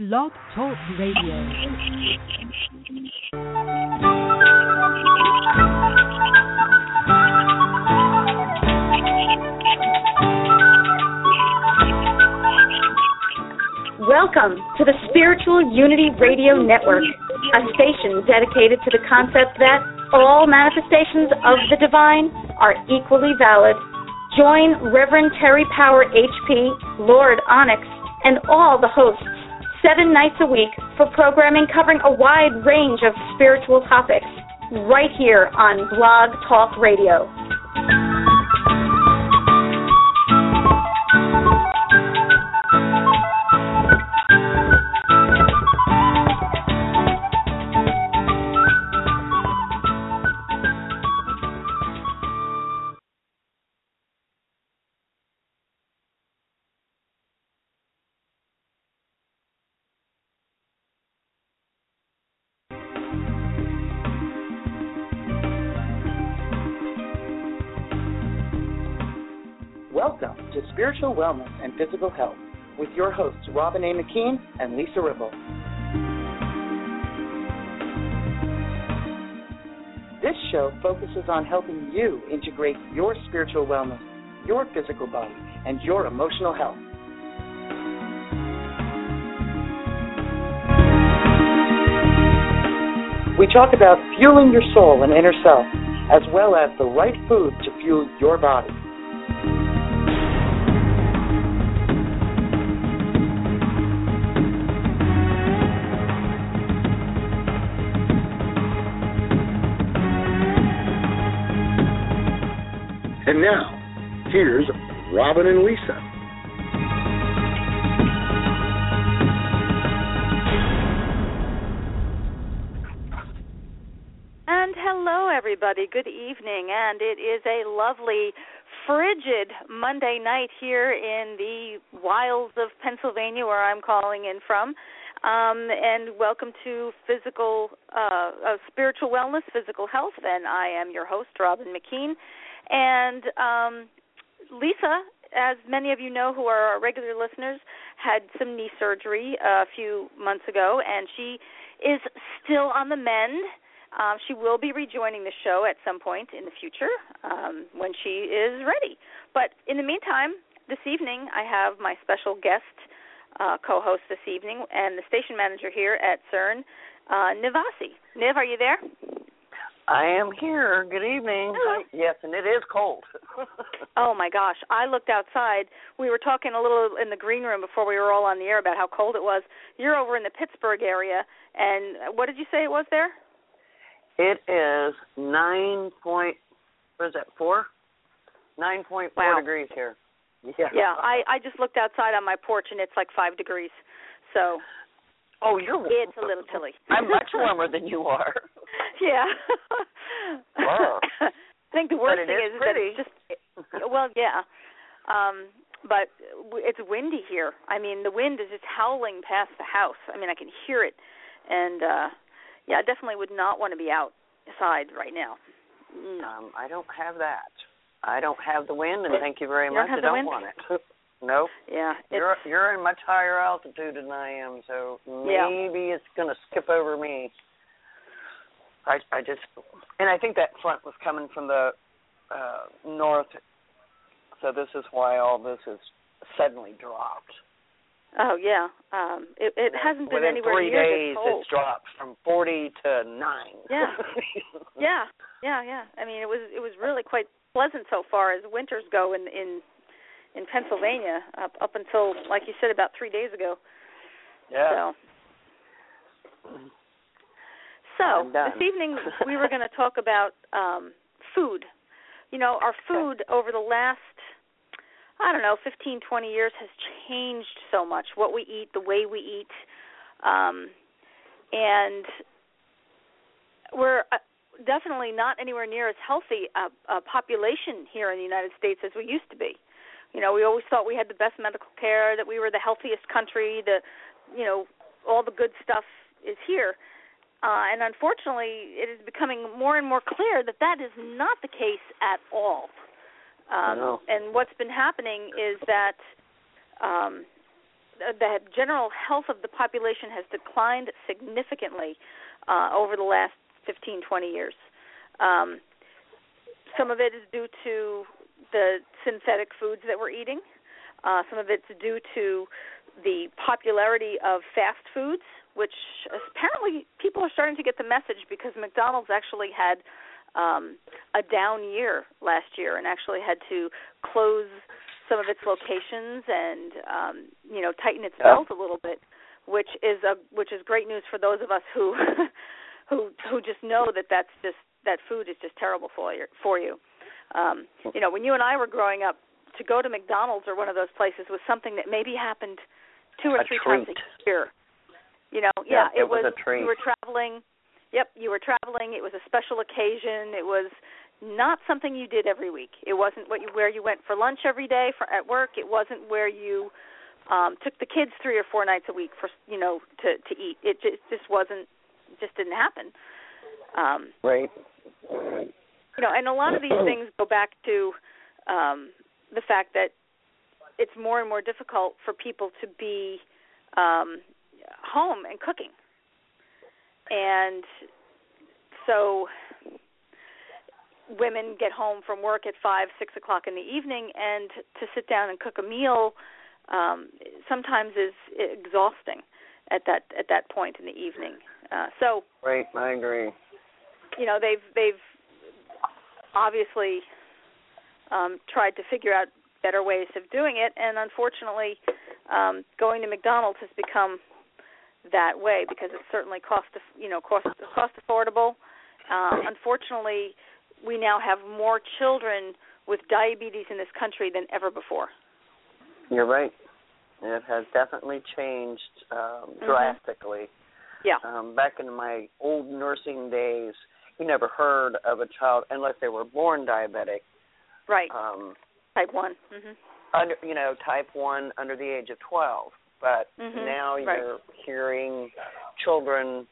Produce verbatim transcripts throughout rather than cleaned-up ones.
Blog Talk Radio. Welcome to the Spiritual Unity Radio Network, a station dedicated to the concept that all manifestations of the divine are equally valid. Join Reverend Terry Power H P, Lord Onyx, and all the hosts seven nights a week for programming covering a wide range of spiritual topics right here on Blog Talk Radio. Welcome to Spiritual Wellness and Physical Health with your hosts, Robin A. McKean and Lisa Ribble. This show focuses on helping you integrate your spiritual wellness, your physical body, and your emotional health. We talk about fueling your soul and inner self, as well as the right food to fuel your body. And now, here's Robin and Lisa. And hello, everybody. Good evening. And it is a lovely, frigid Monday night here in the wilds of Pennsylvania, where I'm calling in from. Um, and welcome to Physical, uh, uh, Spiritual Wellness, Physical Health. And I am your host, Robin McKean. And um, Lisa, as many of you know who are our regular listeners, had some knee surgery a few months ago, and she is still on the mend. Um, she will be rejoining the show at some point in the future um, when she is ready. But in the meantime, this evening I have my special guest uh, co-host this evening and the station manager here at CERN, uh, Nivasi. Niv, are you there? I am here. Good evening. Hello. Yes, and it is cold. Oh, my gosh. I looked outside. We were talking a little in the green room before we were all on the air about how cold it was. You're over in the Pittsburgh area, and what did you say it was there? It is nine point, what is that, four? nine point four Wow. degrees here. Yeah. Yeah, I, I just looked outside on my porch, and it's like five degrees. So oh, you're it's a little chilly. I'm much warmer than you are. Yeah. Wow. I think the worst But it thing is is pretty. that it's just, well, yeah. Um, but it's windy here. I mean, the wind is just howling past the house. I mean, I can hear it. And, uh, yeah, I definitely would not want to be outside right now. No. Um, I don't have that. I don't have the wind, and thank you very You much. don't have I the don't wind? want it. No. Yeah. You're you're in much higher altitude than I am, so Yeah. maybe it's going to skip over me. I I just, and I think that front was coming from the uh, north, so this is why all this has suddenly dropped. Oh, yeah. Um, it it hasn't been Within anywhere three near days, this cold. it's dropped from forty to nine. Yeah. Yeah, yeah, yeah. I mean, it was it was really quite pleasant so far as winters go in in, in Pennsylvania up up until, like you said, about three days ago. Yeah. So, so this evening we were going to talk about um, food. You know, our food over the last, I don't know, fifteen, twenty years has changed so much. What we eat, the way we eat, um, and we're uh, definitely not anywhere near as healthy a, a population here in the United States as we used to be. You know, we always thought we had the best medical care, that we were the healthiest country, the, you know, all the good stuff is here. Uh, and unfortunately, it is becoming more and more clear that that is not the case at all. Um, No. And what's been happening is that um, the general health of the population has declined significantly uh, over the last fifteen, twenty years. Um, some of it is due to the synthetic foods that we're eating. Uh, some of it's due to the popularity of fast foods, which apparently people are starting to get the message because McDonald's actually had um, a down year last year and actually had to close some of its locations and um, you know tighten its belt a little bit, which is a which is great news for those of us who who who just know that that's just that food is just terrible for you. For you, um, you know, when you and I were growing up, to go to McDonald's or one of those places was something that maybe happened two or a three treat. times a year. You know, yeah, yeah, it, it was, was a treat. You were traveling. Yep, you were traveling. It was a special occasion. It was not something you did every week. It wasn't what you, where you went for lunch every day for at work. It wasn't where you um, took the kids three or four nights a week for you know to, to eat. It just, just wasn't, just didn't happen. Um, right. You know, and a lot of these things go back to um, the fact that it's more and more difficult for people to be um, home and cooking. And so women get home from work at five, six o'clock in the evening, and to sit down and cook a meal um, sometimes is exhausting at that at that point in the evening. Uh, so, right, I agree. You know, they've they've obviously um, tried to figure out better ways of doing it, and unfortunately, um, going to McDonald's has become that way because it's certainly cost, you know, cost cost affordable. Uh, unfortunately, we now have more children with diabetes in this country than ever before. You're right. It has definitely changed um, drastically. Mm-hmm. Yeah. Um, back in my old nursing days, you never heard of a child unless they were born diabetic. Right. Um, type one. Mm-hmm. Under, you know, type one under the age of twelve. But mm-hmm. now you're right. hearing children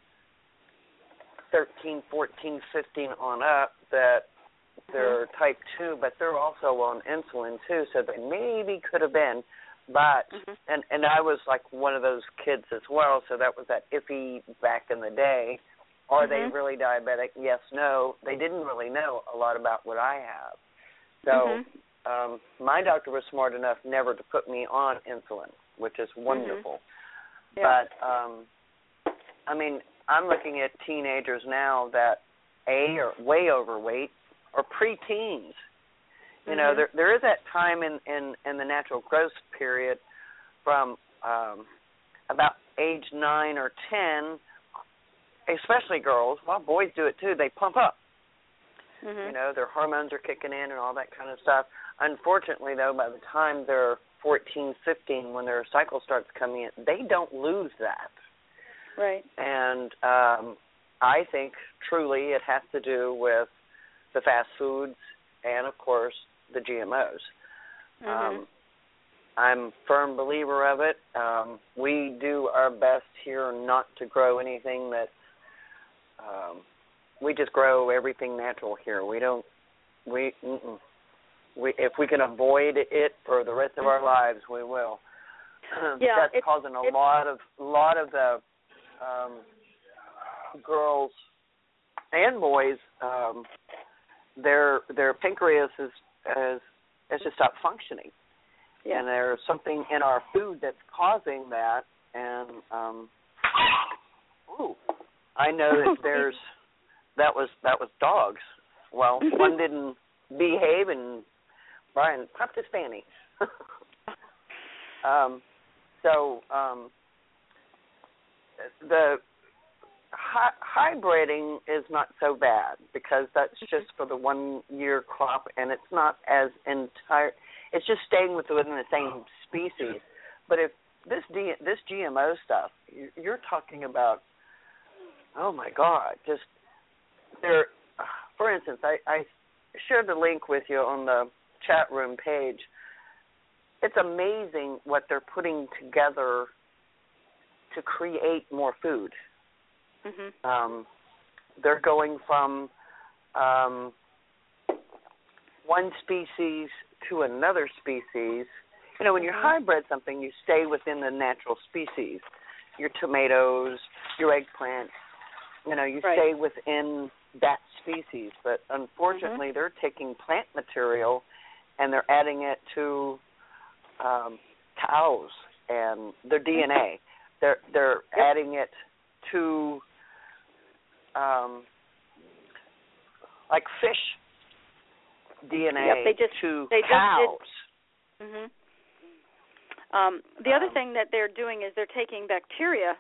thirteen, fourteen, fifteen on up that they're mm-hmm. type two, but they're also on insulin too, so they maybe could have been. But, mm-hmm. and, and I was like one of those kids as well, so that was that iffy back in the day. Are mm-hmm. they really diabetic? Yes, no. They didn't really know a lot about what I have. So mm-hmm. um, my doctor was smart enough never to put me on insulin, which is wonderful. Mm-hmm. Yeah. But, um, I mean, I'm looking at teenagers now that, A, are way overweight or preteens. You know, mm-hmm. there there is that time in, in, in the natural growth period from um, about age nine or ten, especially girls, well, boys do it too, they pump up. Mm-hmm. You know, their hormones are kicking in and all that kind of stuff. Unfortunately, though, by the time they're fourteen, fifteen, when their cycle starts coming in, they don't lose that. Right. And um, I think truly it has to do with the fast foods and, of course, the G M Os. Mm-hmm. Um, I'm a firm believer of it. Um, we do our best here not to grow anything that um, we just grow everything natural here. We don't, we, mm-mm. we if we can avoid it for the rest of our lives, we will. Yeah, That's it's, causing a it's, lot of lot of the um, girls and boys. Um, their their pancreas is has has just stopped functioning, yeah. and there's something in our food that's causing that. And um, ooh, I know that there's that was that was dogs. Well, one didn't behave, and Brian popped his fanny. um, so um, the Hi- hybriding is not so bad because that's just for the one-year crop, and it's not as entire. It's just staying within the same species. But if this D, this G M O stuff, you're talking about, oh my God, just there. For instance, I, I shared the link with you on the chat room page. It's amazing what they're putting together to create more food. Mm-hmm. Um, they're going from um, one species to another species You know, when you hybrid something, you stay within the natural species. Your tomatoes, your eggplant, you know, you right. stay within that species. But unfortunately, mm-hmm. they're taking plant material and they're adding it to um, cows and their D N A. They're they're yep. adding it to um, like fish D N A yep, they just, to they cows. Just did, mm-hmm. um, the other thing that they're doing is they're taking bacteria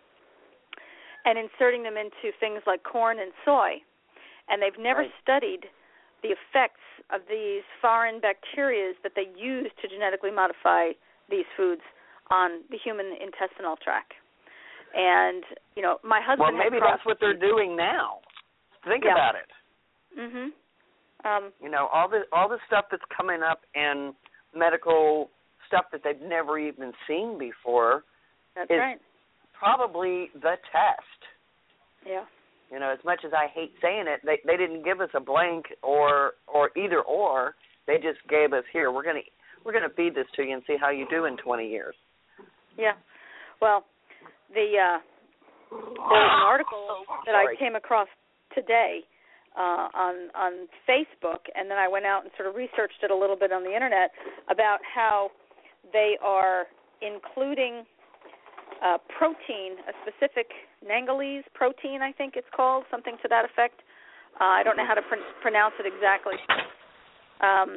and inserting them into things like corn and soy, and they've never right. studied the effects of these foreign bacteria that they use to genetically modify these foods on the human intestinal tract. And, you know, my husband... Well, maybe that's what they're doing now. Think yeah. about it. Mm-hmm. Um, you know, all the all the stuff that's coming up in medical stuff that they've never even seen before that's is right. probably the test. Yeah. You know, as much as I hate saying it, they they didn't give us a blank or or either or. They just gave us, here, we're gonna we're gonna feed this to you and see how you do in twenty years. Yeah. Well, the uh, there's an article that I came across today uh, on on Facebook, and then I went out and sort of researched it a little bit on the internet about how they are including uh, protein, a specific Nangalese protein, I think it's called, something to that effect. Uh, I don't know how to pr- pronounce it exactly. Um,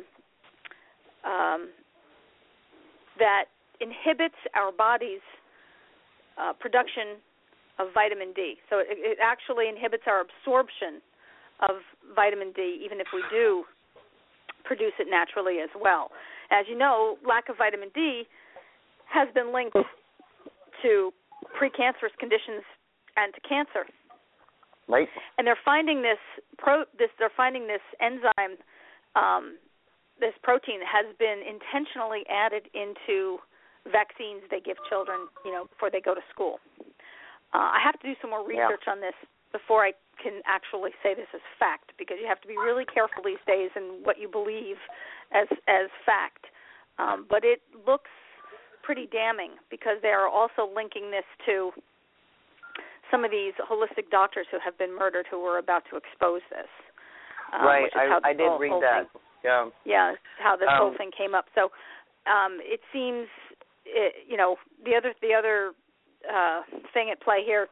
um, that inhibits our body's uh, production of vitamin D. So it, it actually inhibits our absorption of vitamin D, even if we do produce it naturally as well. As you know, lack of vitamin D has been linked to precancerous conditions and to cancer. Right. And they're finding this pro this they're finding this enzyme, um, this protein has been intentionally added into vaccines they give children, you know, before they go to school. Uh, I have to do some more research yeah. on this before I can actually say this as fact, because you have to be really careful these days in what you believe as as fact. Um, but it looks pretty damning because they are also linking this to some of these holistic doctors who have been murdered who were about to expose this. Um, right, which is how I, I did whole, read whole that. Thing, yeah, yeah, how this um, whole thing came up. So um, it seems, it, you know, the other the other uh, thing at play here,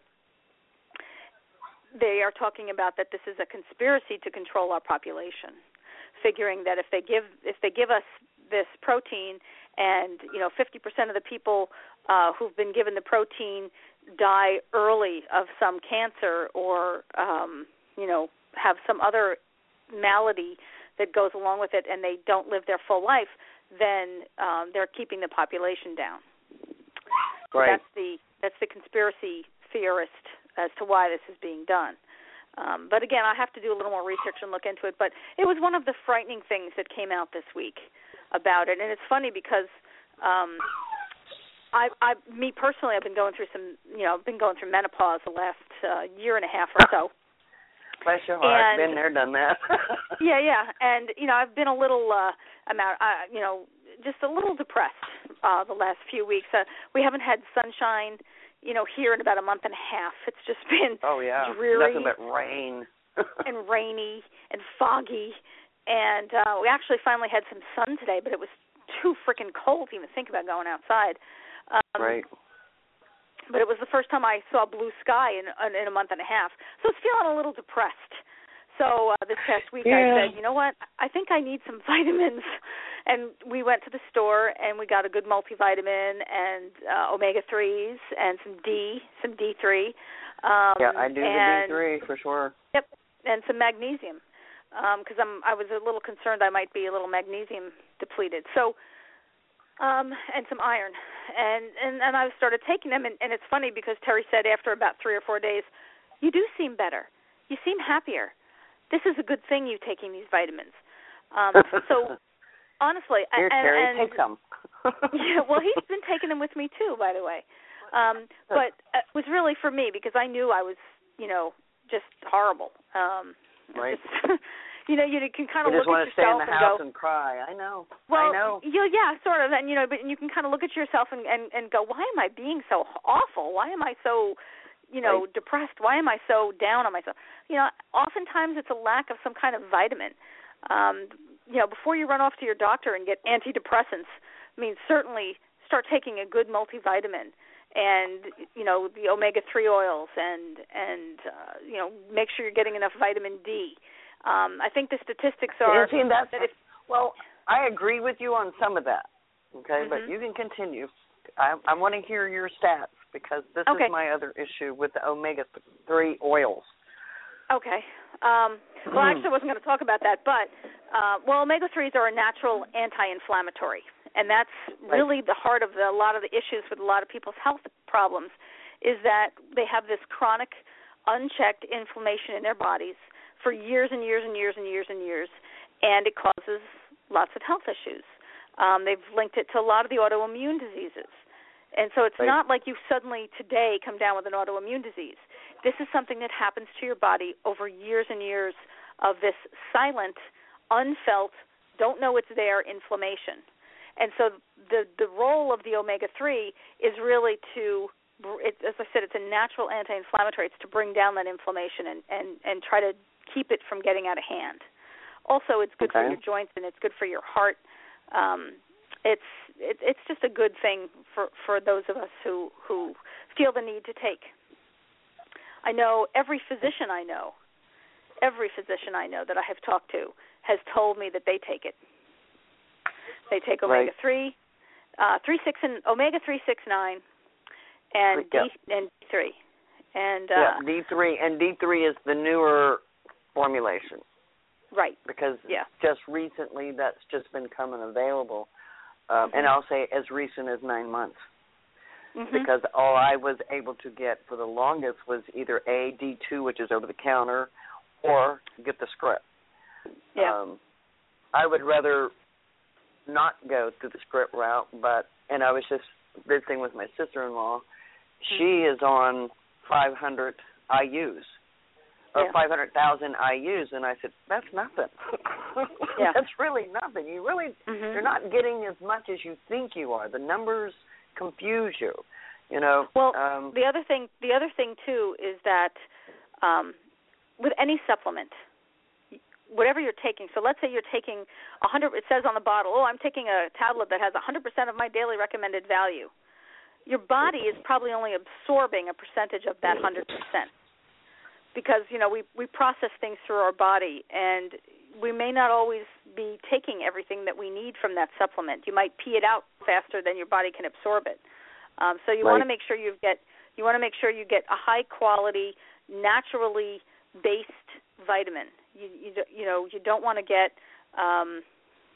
they are talking about that this is a conspiracy to control our population, figuring that if they give if they give us this protein, and you know, fifty percent of the people uh, who've been given the protein die early of some cancer or um, you know, have some other malady that goes along with it, and they don't live their full life, then um, they're keeping the population down. So right. That's the that's the conspiracy theorist as to why this is being done. Um, but again, I have to do a little more research and look into it. But it was one of the frightening things that came out this week about it, and it's funny because um, I, I, me personally, I've been going through some, you know, I've been going through menopause the last uh, year and a half or so. Bless your heart. And, been there, done that. yeah, yeah, and you know, I've been a little, uh, amount, uh, you know, just a little depressed uh, the last few weeks. Uh, we haven't had sunshine, you know, here in about a month and a half. It's just been oh yeah, dreary, nothing but rain and rainy and foggy. And uh, we actually finally had some sun today, but it was too freaking cold to even think about going outside. Um, right. But it was the first time I saw blue sky in, in a month and a half. So I was feeling a little depressed. So uh, this past week yeah. I said, you know what, I think I need some vitamins. And we went to the store and we got a good multivitamin and uh, omega threes and some D, some D three. Um, yeah, I do and, the D three for sure. Yep, and some magnesium because um, I'm I was a little concerned I might be a little magnesium depleted. So. Um, and some iron, and, and, and I started taking them, and, and it's funny because Terry said after about three or four days, you do seem better. You seem happier. This is a good thing, you taking these vitamins. Um, so, honestly, Here, and, Terry, and, take some. yeah, well, he's been taking them with me too, by the way. Um, but it was really for me because I knew I was, you know, just horrible. Um, right. Just, you know, you can kind of you just look want at to stay in yourself the and house go, and cry. I know. well, I know. You, yeah, sort of, and you know, but you can kind of look at yourself and, and and go, why am I being so awful? Why am I so, you know, right. depressed? Why am I so down on myself? You know, oftentimes it's a lack of some kind of vitamin. Um, you know, before you run off to your doctor and get antidepressants, I mean, certainly start taking a good multivitamin. And you know, the omega three oils, and and uh, you know, make sure you're getting enough vitamin D. Um, I think the statistics are see, that's, that if well, I agree with you on some of that. Okay, mm-hmm. but you can continue. I, I want to hear your stats because this okay. is my other issue with the omega three oils. Okay. Um, well, actually, I wasn't going to talk about that, but uh, well, omega threes are a natural anti-inflammatory. And that's really the heart of the, a lot of the issues with a lot of people's health problems, is that they have this chronic, unchecked inflammation in their bodies for years and years and years and years and years, and it causes lots of health issues. Um, they've linked it to a lot of the autoimmune diseases. And so it's right. not like you suddenly today come down with an autoimmune disease. This is something that happens to your body over years and years of this silent, unfelt, don't know it's there inflammation. And so the the role of the omega three is really to, it, as I said, it's a natural anti-inflammatory. It's to bring down that inflammation and, and, and try to keep it from getting out of hand. Also, it's good okay. for your joints and it's good for your heart. Um, it's it, it's just a good thing for, for those of us who, who feel the need to take. I know every physician I know, every physician I know that I have talked to has told me that they take it. They take omega three, uh, three six and omega three six nine, and yeah. D and D three, and uh, yeah, D three and D three is the newer formulation, right? Because yeah. just recently that's just been coming available, um, mm-hmm. and I'll say as recent as nine months, mm-hmm. because all I was able to get for the longest was either A D two, which is over the counter, or get the script. Yeah. Um, I would rather not go through the script route, but and I was just visiting with my sister-in-law. Mm-hmm. She is on five hundred I U's or yeah. five hundred thousand I U's, and I said that's nothing. yeah. That's really nothing. You really mm-hmm. you're not getting as much as you think you are. The numbers confuse you. You know. Well, um, the other thing, the other thing too, is that um, with any supplement, whatever you're taking, so let's say you're taking one hundred, it says on the bottle, oh, I'm taking a tablet that has one hundred percent of my daily recommended value. Your body is probably only absorbing a percentage of that one hundred percent because, you know, we, we process things through our body, and we may not always be taking everything that we need from that supplement. You might pee it out faster than your body can absorb it. Um, so you right. want to make sure you get you want to make sure you get a high-quality, naturally based vitamin. You, you you know you don't want to get. Um,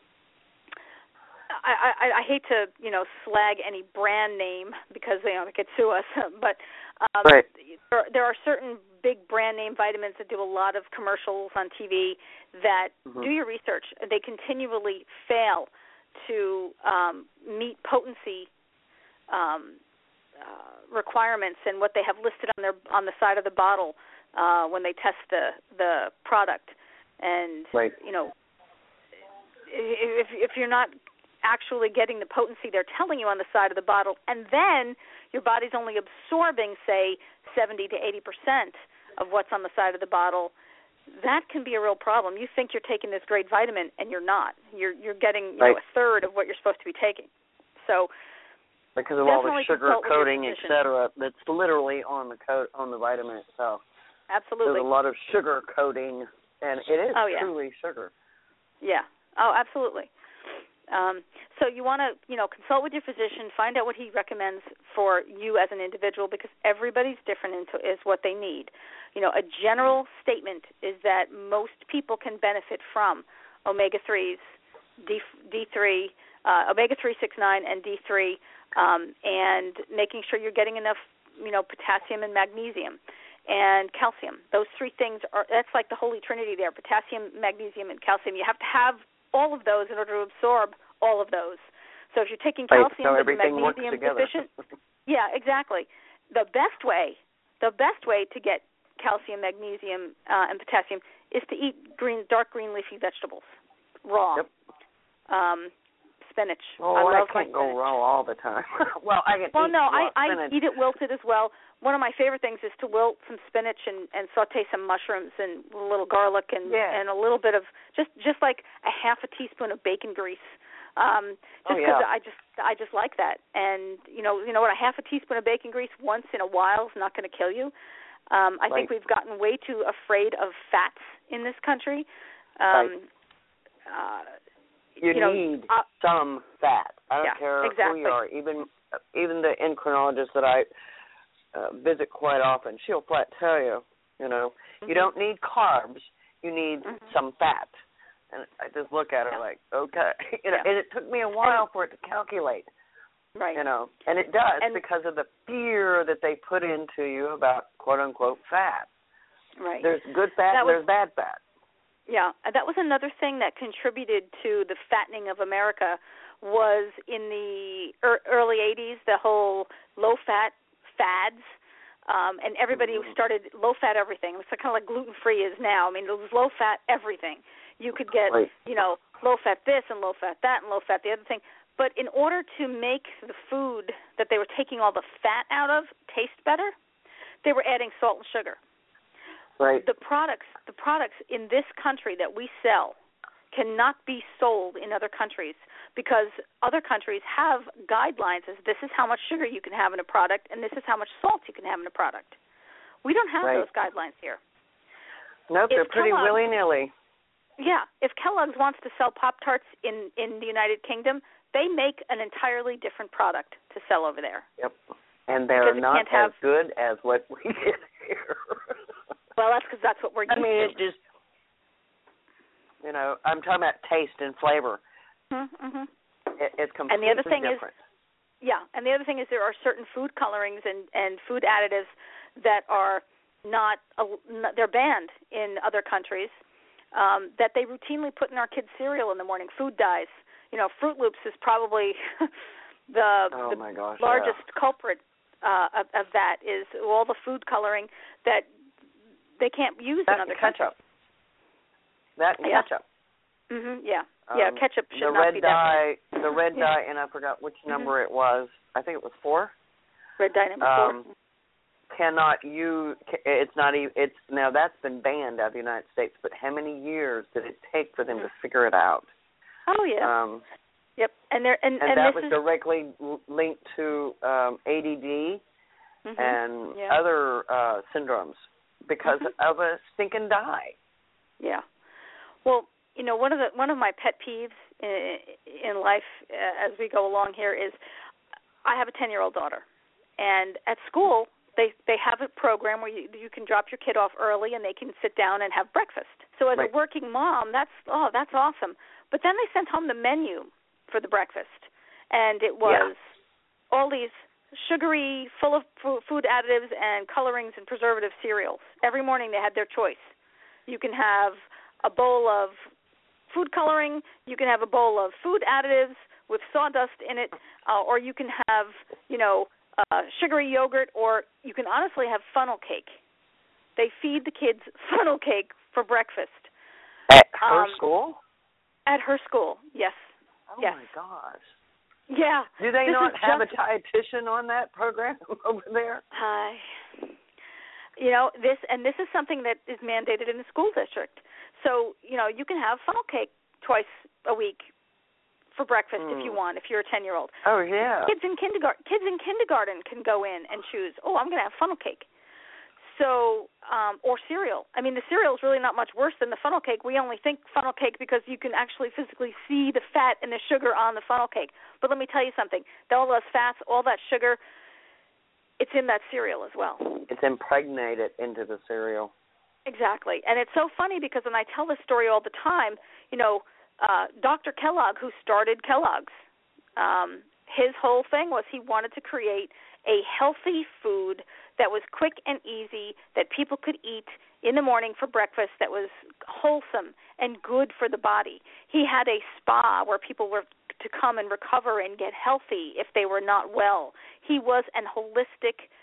I, I I hate to you know slag any brand name because you know they could sue us, but um, right. there, there are certain big brand name vitamins that do a lot of commercials on T V that mm-hmm. do your research. They continually fail to um, meet potency um, uh, requirements and what they have listed on their on the side of the bottle. Uh, when they test the the product, and right. you know, if if you're not actually getting the potency they're telling you on the side of the bottle, and then your body's only absorbing, say, seventy to eighty percent of what's on the side of the bottle, that can be a real problem. You think you're taking this great vitamin, and you're not. You're you're getting you right. know, a third of what you're supposed to be taking. So. Because of all the sugar consult with your coating, et physician. cetera, that's literally on the coat on the vitamin itself. Absolutely. There's a lot of sugar coating, and it is oh, yeah. truly sugar. Yeah. Oh, absolutely. Um, so you want to, you know, consult with your physician, find out what he recommends for you as an individual, because everybody's different into is what they need. You know, a general statement is that most people can benefit from omega threes, D, D3, uh, omega three six nine, and D three, um, and making sure you're getting enough, you know, potassium and magnesium. And calcium. Those three things are, that's like the holy trinity there, potassium, magnesium, and calcium. You have to have all of those in order to absorb all of those. So if you're taking calcium right, so but magnesium deficient, yeah, exactly. The best way, the best way to get calcium, magnesium, uh, and potassium is to eat green, dark green leafy vegetables, raw. Yep. Um, spinach. Oh, I love I can't my go spinach. raw all the time. well, I can Well, eat no, raw I, spinach. I eat it wilted as well. One of my favorite things is to wilt some spinach and, and saute some mushrooms and a little garlic and yeah. and a little bit of just just like a half a teaspoon of bacon grease. Um, just because oh, yeah. I just I just like that. And you know you know what, a half a teaspoon of bacon grease once in a while is not going to kill you. Um, I right. think we've gotten way too afraid of fats in this country. Um, right. uh, you, you know, need uh, some fat. I don't yeah, care exactly. who you are. Even even the endocrinologist that I uh, visit quite often, she'll flat tell you, you know, mm-hmm. you don't need carbs. You need mm-hmm. some fat. And I just look at her yeah. like, okay. You know, yeah. and it took me a while and, for it to calculate. Right. You know, and it does and, because of the fear that they put into you about quote unquote fat. Right. There's good fat that and was, there's bad fat. Yeah, that was another thing that contributed to the fattening of America was in the er- early eighties, the whole low-fat fads, um, and everybody mm-hmm. started low-fat everything. It was kind of like gluten-free is now. I mean, it was low-fat everything. You could get, right. you know, low-fat this and low-fat that and low-fat the other thing. But in order to make the food that they were taking all the fat out of taste better, they were adding salt and sugar. Right. The products, the products in this country that we sell cannot be sold in other countries because other countries have guidelines as this is how much sugar you can have in a product and this is how much salt you can have in a product. We don't have right. those guidelines here. Nope, If they're pretty Kellogg's, willy-nilly. Yeah, if Kellogg's wants to sell Pop-Tarts in, in the United Kingdom, they make an entirely different product to sell over there. Yep, and they're because not as have, good as what we get here. Well, that's because that's what we're used I mean, to. it's just, you know, I'm talking about taste and flavor. Mm-hmm. It, it's completely and the other thing different. Is, yeah, and the other thing is there are certain food colorings and, and food additives that are not, uh, they're banned in other countries um, that they routinely put in our kids' cereal in the morning, food dyes. You know, Fruit Loops is probably the, oh the my gosh, largest yeah. culprit uh, of, of that is all the food coloring that they can't use that in other ketchup. countries. That and yeah. ketchup. Mhm. Yeah. Um, yeah. Ketchup should the not red be dye, that. the red yeah. dye, and I forgot which number mm-hmm. it was. I think it was four. Red dye number um, four. Cannot use. It's not even. It's now that's been banned out of the United States. But how many years did it take for them mm-hmm. to figure it out? Oh yeah. Um, yep. And there and, and, and that this was is, directly linked to um, A D D mm-hmm. and yeah. other uh, syndromes because mm-hmm. of a stinking dye. Yeah. Well, you know, one of the one of my pet peeves in, in life uh, as we go along here is I have a ten-year-old daughter, and at school they they have a program where you you can drop your kid off early and they can sit down and have breakfast. So as right. a working mom, that's oh that's awesome. But then they sent home the menu for the breakfast, and it was yeah. all these sugary, full of food additives and colorings and preservative cereals. Every morning they had their choice. You can have a bowl of food coloring, you can have a bowl of food additives with sawdust in it, uh, or you can have, you know, uh, sugary yogurt, or you can honestly have funnel cake. They feed the kids funnel cake for breakfast. At her um, school? At her school, yes. Oh, yes. my gosh. Yeah. Do they this not have just, a dietitian on that program over there? Uh, you know, this, and this is something that is mandated in the school district. So, you know, you can have funnel cake twice a week for breakfast mm. if you want, if you're a ten-year-old. Oh, yeah. Kids in kindergarten, kids in kindergarten can go in and choose, oh, I'm going to have funnel cake. So, um, or cereal. I mean, the cereal is really not much worse than the funnel cake. We only think funnel cake because you can actually physically see the fat and the sugar on the funnel cake. But let me tell you something. All those fats, all that sugar, it's in that cereal as well. It's impregnated into the cereal. Exactly. And it's so funny because when I tell this story all the time, you know, uh, Doctor Kellogg, who started Kellogg's, um, his whole thing was he wanted to create a healthy food that was quick and easy, that people could eat in the morning for breakfast, that was wholesome and good for the body. He had a spa where people were to come and recover and get healthy if they were not well. He was an holistic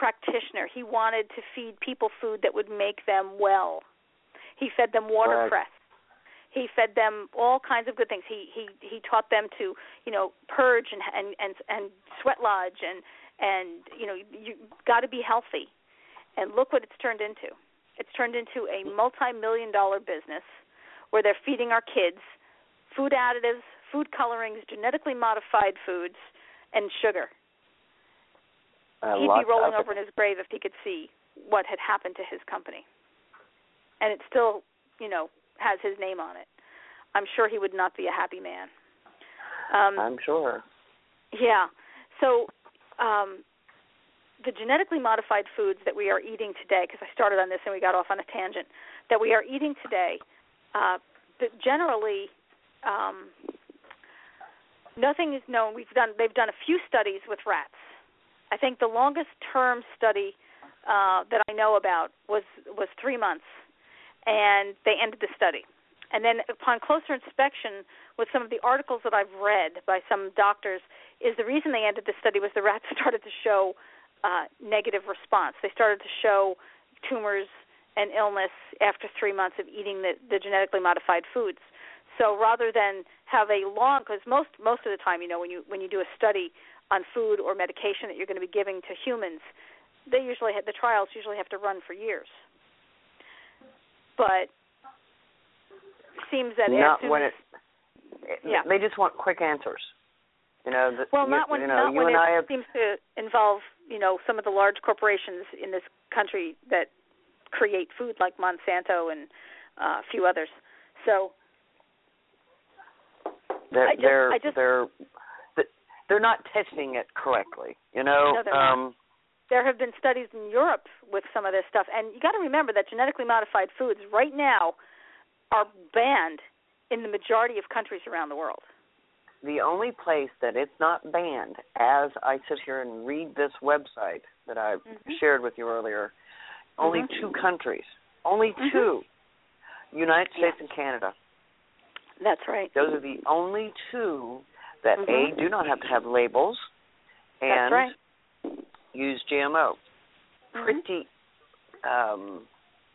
practitioner. He wanted to feed people food that would make them well. He fed them watercress. Right. He fed them all kinds of good things. He he he taught them to, you know, purge and and and, and sweat lodge and and you know, you got to be healthy. And look what it's turned into. It's turned into a multi-million dollar business where they're feeding our kids food additives, food colorings, genetically modified foods, and sugar. Uh, He'd be rolling of over in his grave if he could see what had happened to his company. And it still, you know, has his name on it. I'm sure he would not be a happy man. Um, I'm sure. Yeah. So um, the genetically modified foods that we are eating today, because I started on this and we got off on a tangent, that we are eating today, uh, but generally um, nothing is known. We've done. They've done a few studies with rats. I think the longest term study uh, that I know about was was three months, and they ended the study. And then upon closer inspection with some of the articles that I've read by some doctors, is the reason they ended the study was the rats started to show uh, negative response. They started to show tumors and illness after three months of eating the, the genetically modified foods. So rather than have a long, because most most of the time, you know, when you when you do a study on food or medication that you're going to be giving to humans, they usually have, the trials usually have to run for years. But it seems that not as soon when as, it, yeah. they just want quick answers. You know, the, well, you, not when you know, not you when and it I have, seems to involve, you know, some of the large corporations in this country that create food, like Monsanto and uh, a few others. So they're I just, they're, I just, they're they're not testing it correctly. You know, no, they're um, not. There have been studies in Europe with some of this stuff, and you got to remember that genetically modified foods right now are banned in the majority of countries around the world. The only place that it's not banned, as I sit here and read this website that I mm-hmm. shared with you earlier, only mm-hmm. two countries, only mm-hmm. two, United States yeah. and Canada. That's right. Those are the only two that, mm-hmm. A, do not have to have labels, and That's right. use G M O. Mm-hmm. Pretty um,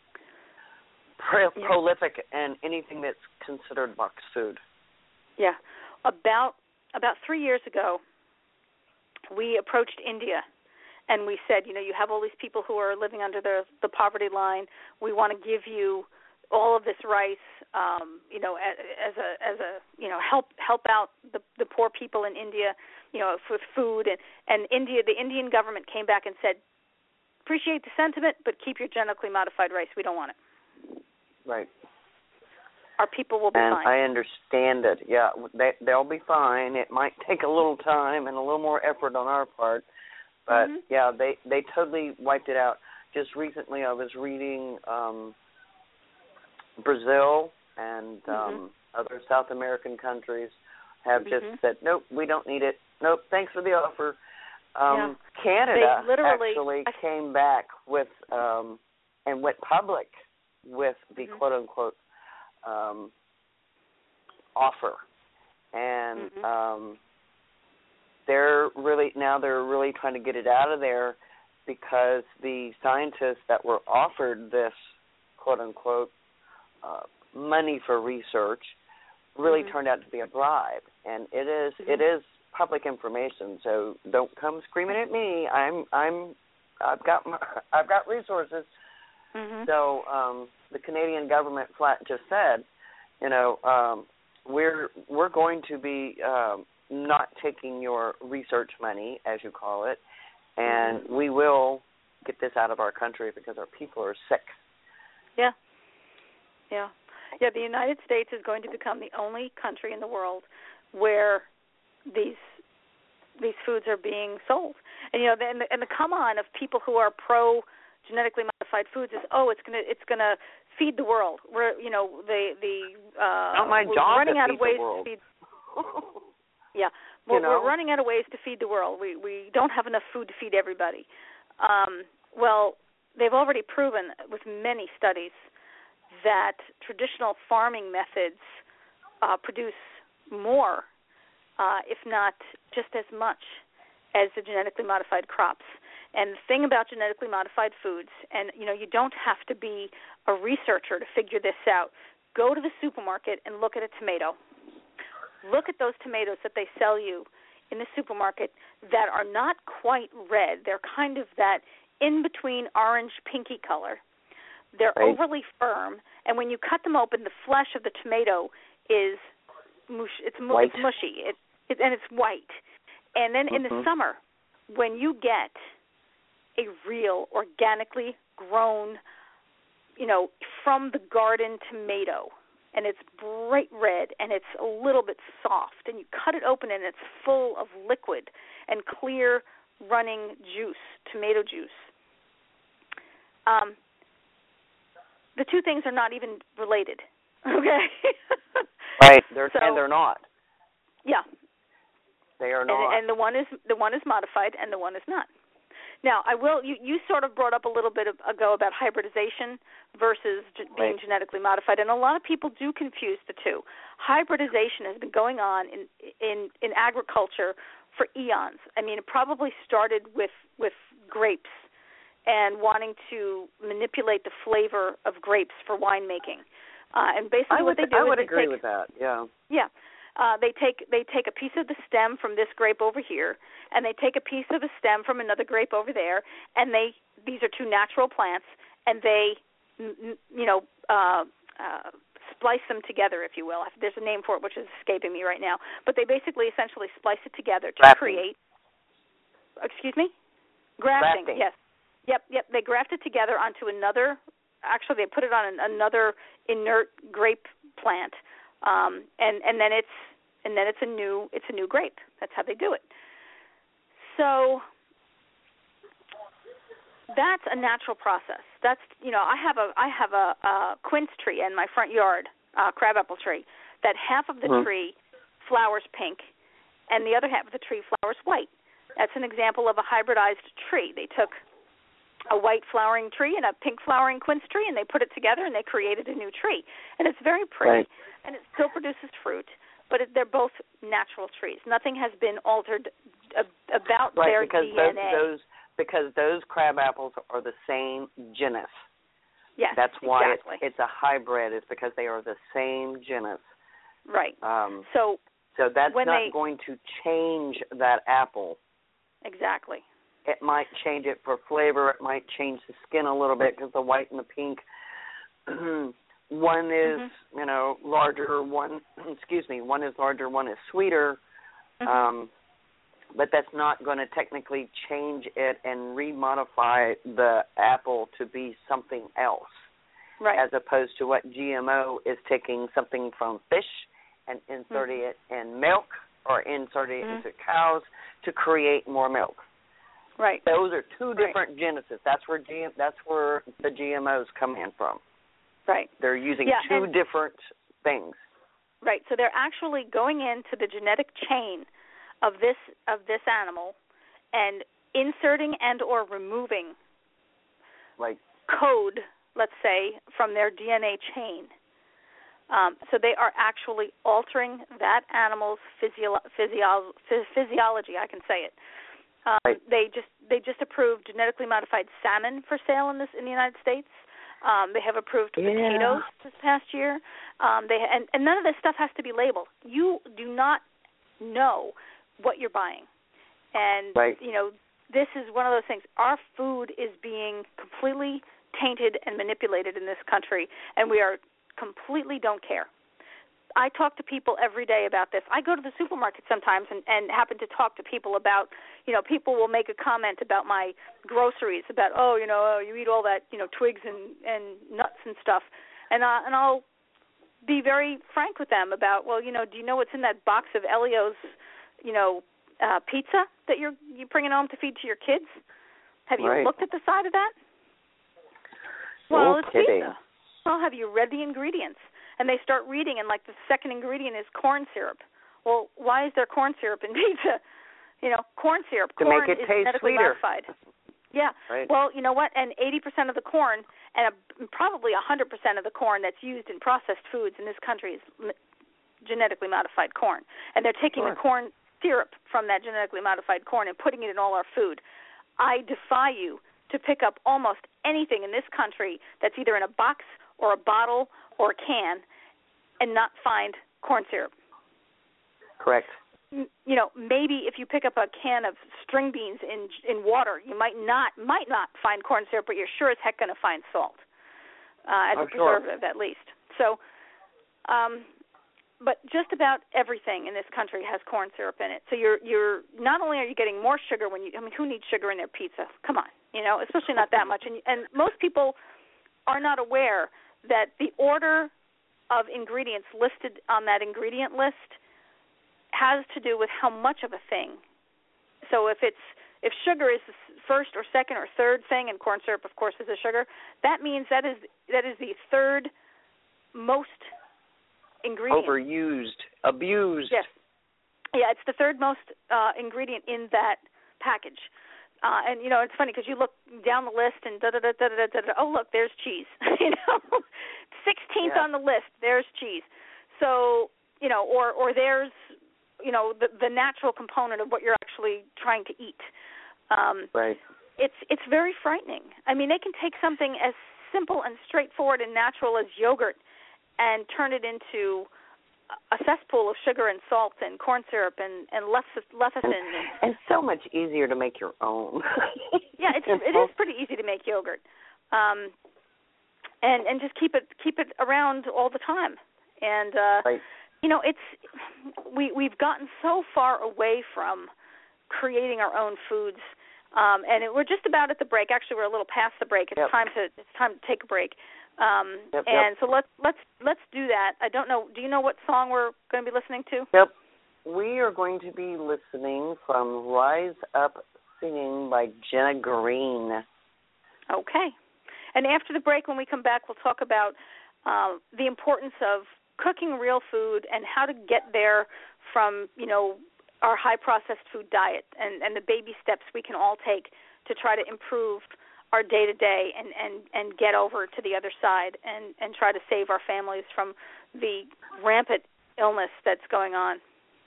pro- yeah. prolific in anything that's considered box food. Yeah. About about three years ago, we approached India, and we said, you know, you have all these people who are living under the the poverty line. We want to give you all of this rice, um, you know, as, as a as a you know help help out the the poor people in India, you know, with food. And and India, the Indian government came back and said, appreciate the sentiment, but keep your genetically modified rice. We don't want it. Right. Our people will be and fine. I understand it. Yeah, they, they'll be fine. It might take a little time and a little more effort on our part, but mm-hmm. yeah, they they totally wiped it out. Just recently, I was reading um, Brazil and um, mm-hmm. other South American countries have just mm-hmm. said, nope, we don't need it. Nope, thanks for the offer. Um, yeah. Canada they literally, actually I, came back with um, and went public with the mm-hmm. quote unquote. Um, offer, and mm-hmm. um, they're really now they're really trying to get it out of there because the scientists that were offered this quote unquote uh, money for research really mm-hmm. turned out to be a bribe, and it is mm-hmm. it is public information. So don't come screaming at me. I'm I'm I've got my, I've got resources. Mm-hmm. So um, the Canadian government flat just said, you know, um, we're we're going to be um, not taking your research money, as you call it, and mm-hmm. we will get this out of our country because our people are sick. Yeah, yeah, yeah. The United States is going to become the only country in the world where these these foods are being sold, and you know, and the, and the come on of people who are pro genetically modified foods is, oh, it's gonna it's gonna feed the world. We're you know the the uh, Not my we're job running to out feed of ways the world. to feed. Yeah, we're, you know? we're running out of ways to feed the world. We we don't have enough food to feed everybody. Um, well, they've already proven with many studies that traditional farming methods uh, produce more, uh, if not just as much, as the genetically modified crops. And the thing about genetically modified foods, and, you know, you don't have to be a researcher to figure this out. Go to the supermarket and look at a tomato. Look at those tomatoes that they sell you in the supermarket that are not quite red. They're kind of that in-between orange-pinky color. They're right. overly firm, and when you cut them open, the flesh of the tomato is mush, it's, mu- it's mushy, it, it, and it's white. And then mm-hmm. in the summer, when you get a real, organically grown, you know, from the garden tomato, and it's bright red, and it's a little bit soft, and you cut it open, and it's full of liquid and clear running juice, tomato juice. Um, the two things are not even related, okay? Right, they're, so, and they're not. Yeah. They are not. And, and the one is the one is modified, and the one is not. Now, I will. You, you sort of brought up a little bit ago about hybridization versus ge- being right. genetically modified, and a lot of people do confuse the two. Hybridization has been going on in in, in agriculture for eons. I mean, it probably started with with grapes and wanting to manipulate the flavor of grapes for winemaking. Uh, and basically, I would, what they do I is would they agree take, with that. Yeah. Yeah. Uh, they take they take a piece of the stem from this grape over here, and they take a piece of the stem from another grape over there, and they these are two natural plants, and they you know uh, uh, splice them together, if you will. There's a name for it which is escaping me right now, but they basically essentially splice it together to Grafting. create. Excuse me, grafting. Grafting. Yes. Yep. Yep. They graft it together onto another. Actually, they put it on an, another inert grape plant. Um, and, and then it's and then it's a new it's a new grape. That's how they do it. So that's a natural process. That's you know I have a I have a, a quince tree in my front yard, a crabapple tree. That half of the mm-hmm. tree flowers pink, and the other half of the tree flowers white. That's an example of a hybridized tree. They took a white flowering tree and a pink flowering quince tree, and they put it together, and they created a new tree. And it's very pretty, right. and it still produces fruit, but it, they're both natural trees. Nothing has been altered ab- about right, their because D N A. Those, those, because those crab apples are the same genus. Yes, That's why exactly. it's, it's a hybrid. It's because they are the same genus. Right. Um, so so that's not they, going to change that apple. Exactly. It might change it for flavor. It might change the skin a little bit because the white and the pink. One is, mm-hmm. you know, larger. One, excuse me, one is larger. One is sweeter. Mm-hmm. Um, but that's not going to technically change it and remodify the apple to be something else. Right. As opposed to what G M O is taking something from fish and inserting mm-hmm. it in milk or inserting mm-hmm. it into cows to create more milk. Right. Those are two different right. genuses. That's where G M, that's where the G M Os come in from. Right. They're using yeah, two and, different things. Right. So they're actually going into the genetic chain of this of this animal and inserting and or removing like code, let's say, from their D N A chain. Um, so they are actually altering that animal's physio- physio- physiology. I can say it. Um, right. They just they just approved genetically modified salmon for sale in this in the United States. Um, they have approved yeah. potatoes this past year. Um, they and, and none of this stuff has to be labeled. You do not know what you're buying, and right. you know this is one of those things. Our food is being completely tainted and manipulated in this country, and we are completely don't care. I talk to people every day about this. I go to the supermarket sometimes and, and happen to talk to people about, you know, people will make a comment about my groceries, about, oh, you know, oh, you eat all that, you know, twigs and, and nuts and stuff. And, uh, and I'll be very frank with them about, well, you know, do you know what's in that box of Elio's, you know, uh, pizza that you're, you're bringing home to feed to your kids? Have you right. looked at the side of that? No well, it's kidding. pizza. Well, have you read the ingredients? And they start reading, and like the second ingredient is corn syrup. Well, why is there corn syrup in pizza? You know, corn syrup. To corn make it is taste genetically sweeter. modified. Yeah. Right. Well, you know what? And eighty percent of the corn, and a, probably one hundred percent of the corn that's used in processed foods in this country is genetically modified corn. And they're taking sure. the corn syrup from that genetically modified corn and putting it in all our food. I defy you to pick up almost anything in this country that's either in a box or a bottle or a can and not find corn syrup. Correct. You know, maybe if you pick up a can of string beans in in water, you might not might not find corn syrup, but you're sure as heck going to find salt uh, as oh, a preservative, sure. at least. So, um, but just about everything in this country has corn syrup in it. So you're you're not only are you getting more sugar when you I mean, who needs sugar in their pizza? Come on, you know, especially not that much. And and most people are not aware that the order of ingredients listed on that ingredient list has to do with how much of a thing. So if it's if sugar is the first or second or third thing, and corn syrup, of course, is a sugar, that means that is that is the third most ingredient. Overused, abused. Yes. Yeah, it's the third most uh, ingredient in that package. Uh, and, you know, it's funny because you look down the list and da-da-da-da-da-da-da, oh, look, there's cheese. you know, sixteenth yeah. on the list, there's cheese. So, you know, or, or there's, you know, the, the natural component of what you're actually trying to eat. Um, right. It's it's very frightening. I mean, they can take something as simple and straightforward and natural as yogurt and turn it into a cesspool of sugar and salt and corn syrup and, and lecithin. And, and so much easier to make your own. yeah, it's, it is pretty easy to make yogurt. Um, and, and just keep it keep it around all the time. And, uh, right. you know, it's we, we've gotten so far away from creating our own foods. Um, and it, we're just about at the break. Actually, we're a little past the break. It's yep. time to it's time to take a break. Um, yep, and yep. so let's let's let's do that. I don't know. Do you know what song we're going to be listening to? Yep. We are going to be listening from "Rise Up Singing" by Jenna Green. Okay. And after the break, when we come back, we'll talk about um, the importance of cooking real food and how to get there from, you know, our high-processed food diet and, and the baby steps we can all take to try to improve our day-to-day and, and, and get over to the other side and, and try to save our families from the rampant illness that's going on.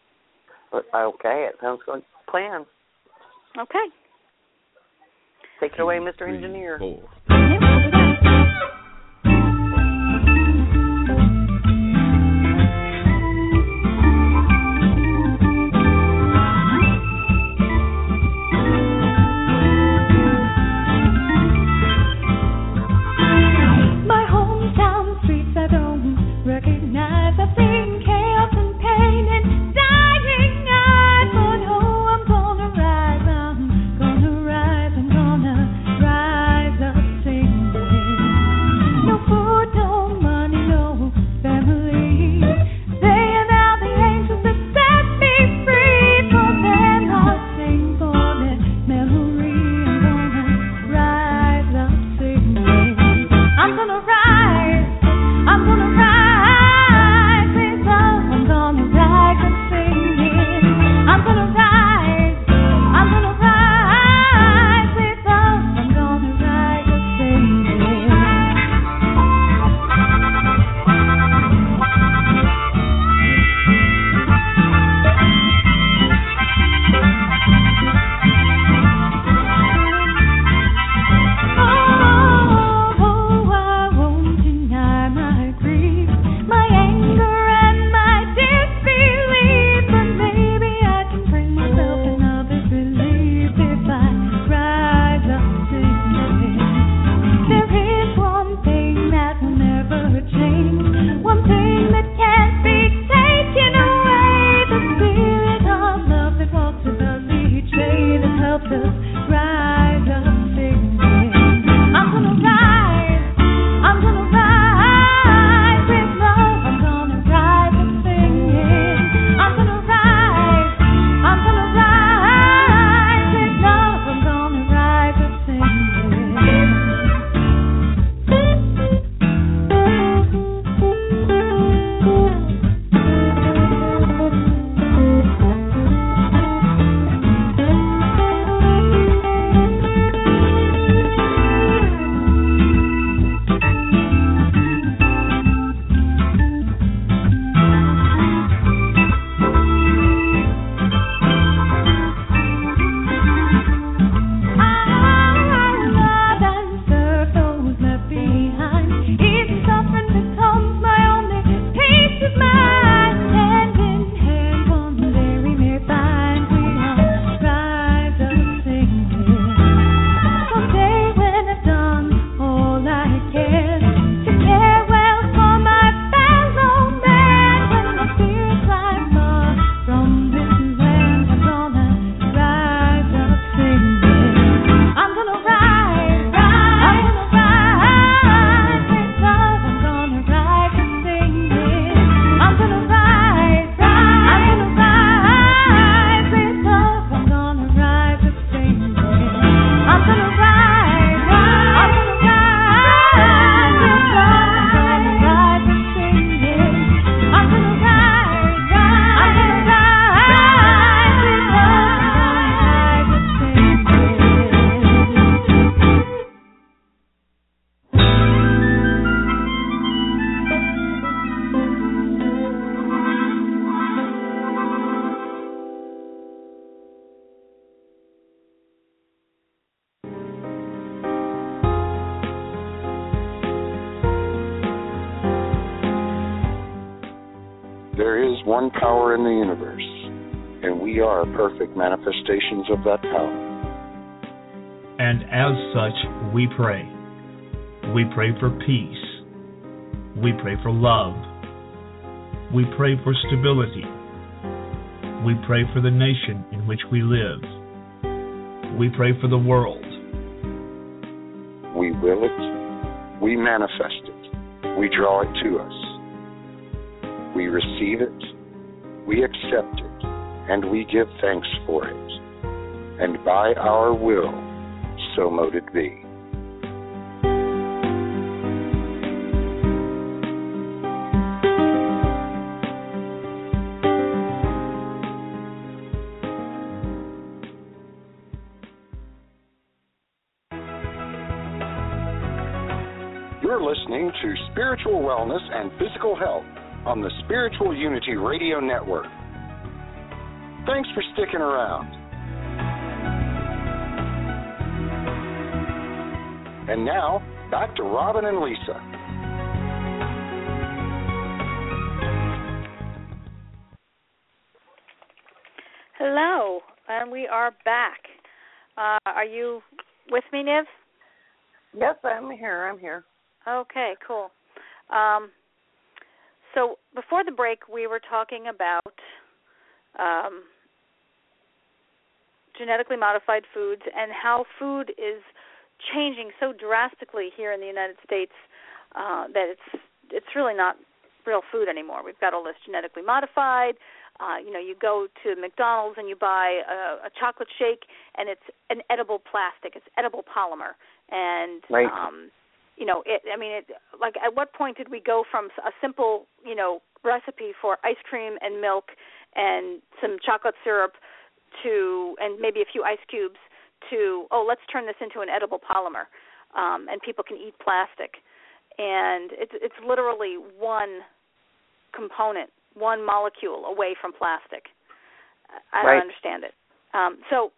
Okay, it sounds like a plan. Okay. Take it away, Mister Engineer. Four. Rise, I'm gonna rise, I'm gonna rise up, sing. there is one power in the universe, and we are perfect manifestations of that power. And as such, we pray. We pray for peace. We pray for love. We pray for stability. We pray for the nation in which we live. We pray for the world. We will it. We manifest it. We draw it to us. We receive it. We accept it. And we give thanks for it. And by our will, so mote it be. You're listening to Spiritual Wellness and Physical Health on the Spiritual Unity Radio Network. Thanks for sticking around. And now, back to Robin and Lisa. Hello, and we are back. Uh, are you with me, Niv? Yes, I'm here. I'm here. Okay, cool. Um, so before the break, we were talking about um, genetically modified foods and how food is changing so drastically here in the United States uh, that it's it's really not real food anymore. We've got all this genetically modified. Uh, you know, you go to McDonald's and you buy a, a chocolate shake, and it's an edible plastic. It's edible polymer, and right. um, you know, it. I mean, it, like, at what point did we go from a simple, you know, recipe for ice cream and milk and some chocolate syrup to, and maybe a few ice cubes, to, oh, let's turn this into an edible polymer, um, and people can eat plastic. And it's it's literally one component, one molecule away from plastic. I right. don't understand it. Um, so,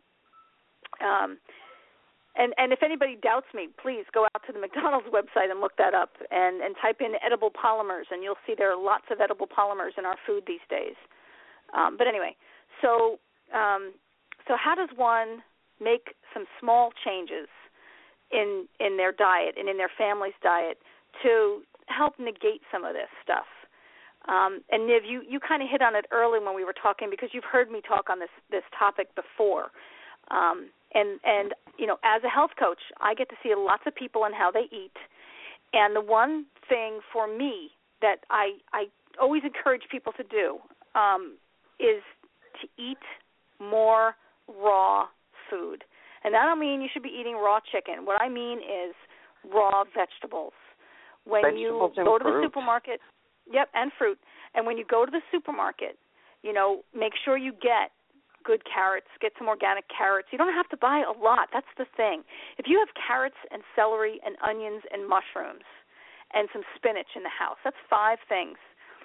um, and and if anybody doubts me, please go out to the McDonald's website and look that up, and, and type in edible polymers, and you'll see there are lots of edible polymers in our food these days. Um, but anyway, so um, so how does one make some small changes in in their diet and in their family's diet to help negate some of this stuff? Um, and Niv, you, you kind of hit on it early when we were talking, because you've heard me talk on this, this topic before. Um, and, and, you know, as a health coach, I get to see lots of people and how they eat. And the one thing for me that I, I always encourage people to do um, is to eat more raw food. And I don't mean you should be eating raw chicken. What I mean is raw vegetables. When Vegetables you go to fruit. the supermarket, yep, and fruit. And when you go to the supermarket, you know, make sure you get good carrots, get some organic carrots. You don't have to buy a lot. That's the thing. If you have carrots and celery and onions and mushrooms and some spinach in the house, that's five things.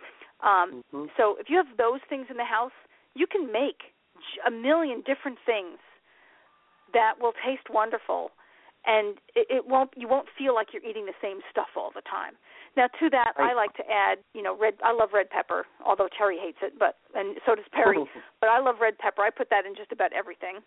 Um, mm-hmm. So if you have those things in the house, you can make a million different things that will taste wonderful, and it, it won't. You won't feel like you're eating the same stuff all the time. Now, to that, right. I like to add, you know, red. I love red pepper, although Terry hates it, but and so does Perry. But I love red pepper. I put that in just about everything.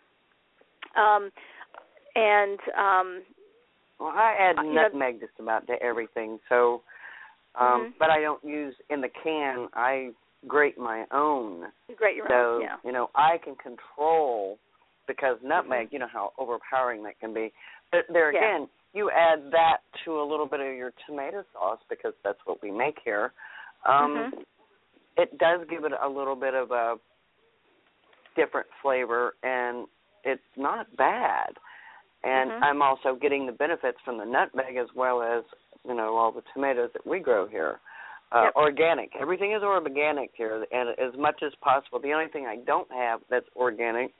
Um, and um, well, I add uh, nutmeg know, just about to everything. So, um, mm-hmm. but I don't use in the can. I grate my own. You grate your so, own. Yeah. you know, I can control, because nutmeg. Mm-hmm. You know how overpowering that can be. But there yeah. again, you add that to a little bit of your tomato sauce, because that's what we make here. Um, mm-hmm. It does give it a little bit of a different flavor, and it's not bad. And mm-hmm. I'm also getting the benefits from the nutmeg, as well as, you know, all the tomatoes that we grow here. Uh, yep. Organic. Everything is organic here, and as much as possible. The only thing I don't have that's organic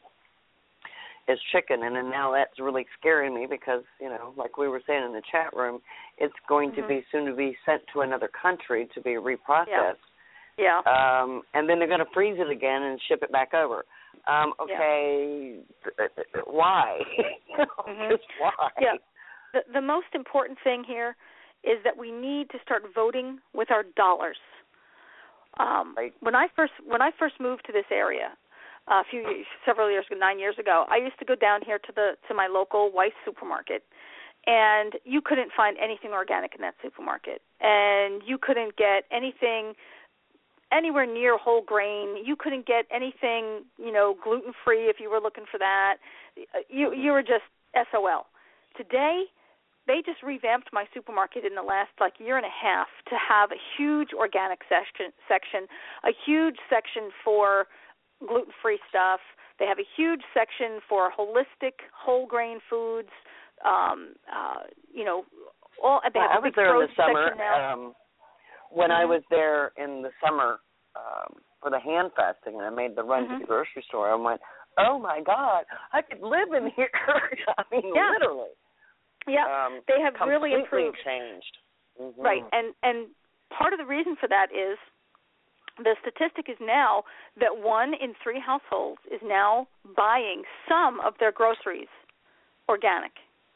is chicken, and, and now that's really scaring me, because, you know, like we were saying in the chat room, it's going mm-hmm. to be soon to be sent to another country to be reprocessed. Yeah. yeah. Um, and then they're going to freeze it again and ship it back over. Um, okay, yeah. Why? mm-hmm. Just why? Yeah. The, the most important thing here is that we need to start voting with our dollars. Um, right. When I first when I first moved to this area, uh, a few years, several years ago, nine years ago, I used to go down here to the to my local Weis supermarket, and you couldn't find anything organic in that supermarket, and you couldn't get anything anywhere near whole grain. You couldn't get anything, you know, gluten free if you were looking for that. You you were just S O L. Today, they just revamped my supermarket in the last like year and a half to have a huge organic section, section, a huge section for gluten free stuff. They have a huge section for holistic whole grain foods. Um, uh, you know, all they have well, a big I was there in produce the summer. section now. Um, when mm-hmm. I was there in the summer um, for the hand fasting, and I made the run mm-hmm. to the grocery store, I went, oh my God, I could live in here. I mean, yeah. literally. Yeah, um, they have really improved. changed. Mm-hmm. Right, and and part of the reason for that is the statistic is now that one in three households is now buying some of their groceries organic,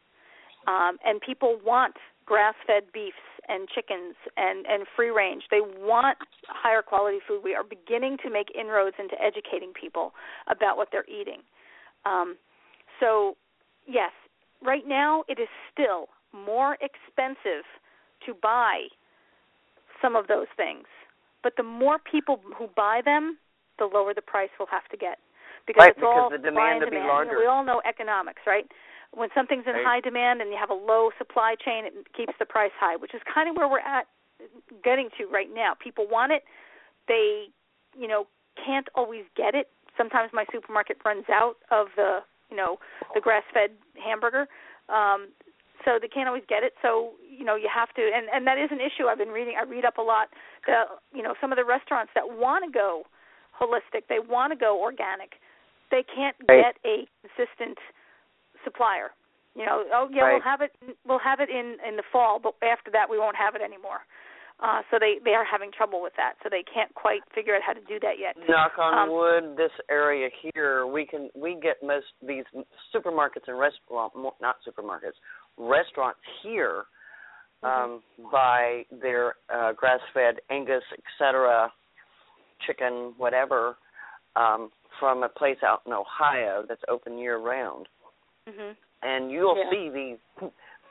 um, and people want grass-fed beefs and chickens and, and free-range. They want higher quality food. We are beginning to make inroads into educating people about what they're eating. Um, so, yes, right now it is still more expensive to buy some of those things. But the more people who buy them, the lower the price we'll have to get. Because right, it's because all the demand supply and to be demand. larger. You know, we all know economics, right? When something's in right. high demand and you have a low supply chain, it keeps the price high, which is kind of where we're at getting to right now. People want it. They, you know, can't always get it. Sometimes my supermarket runs out of the, you know, the grass-fed hamburger. Um, so they can't always get it. So, you know, you have to, and, and that is an issue. I've been reading, I read up a lot, the, you know, some of the restaurants that want to go holistic, they want to go organic, they can't right. get a consistent supplier. You know, oh yeah, right. we'll have it. We'll have it in, in the fall, but after that, we won't have it anymore. Uh, so they, they are having trouble with that. So they can't quite figure out how to do that yet. Knock on um, wood. This area here, we can we get most these supermarkets and restaurants, not supermarkets, restaurants here um, mm-hmm. buy their uh, grass-fed Angus, et cetera, chicken, whatever, um, from a place out in Ohio that's open year-round. Mm-hmm. And you'll yeah. see these,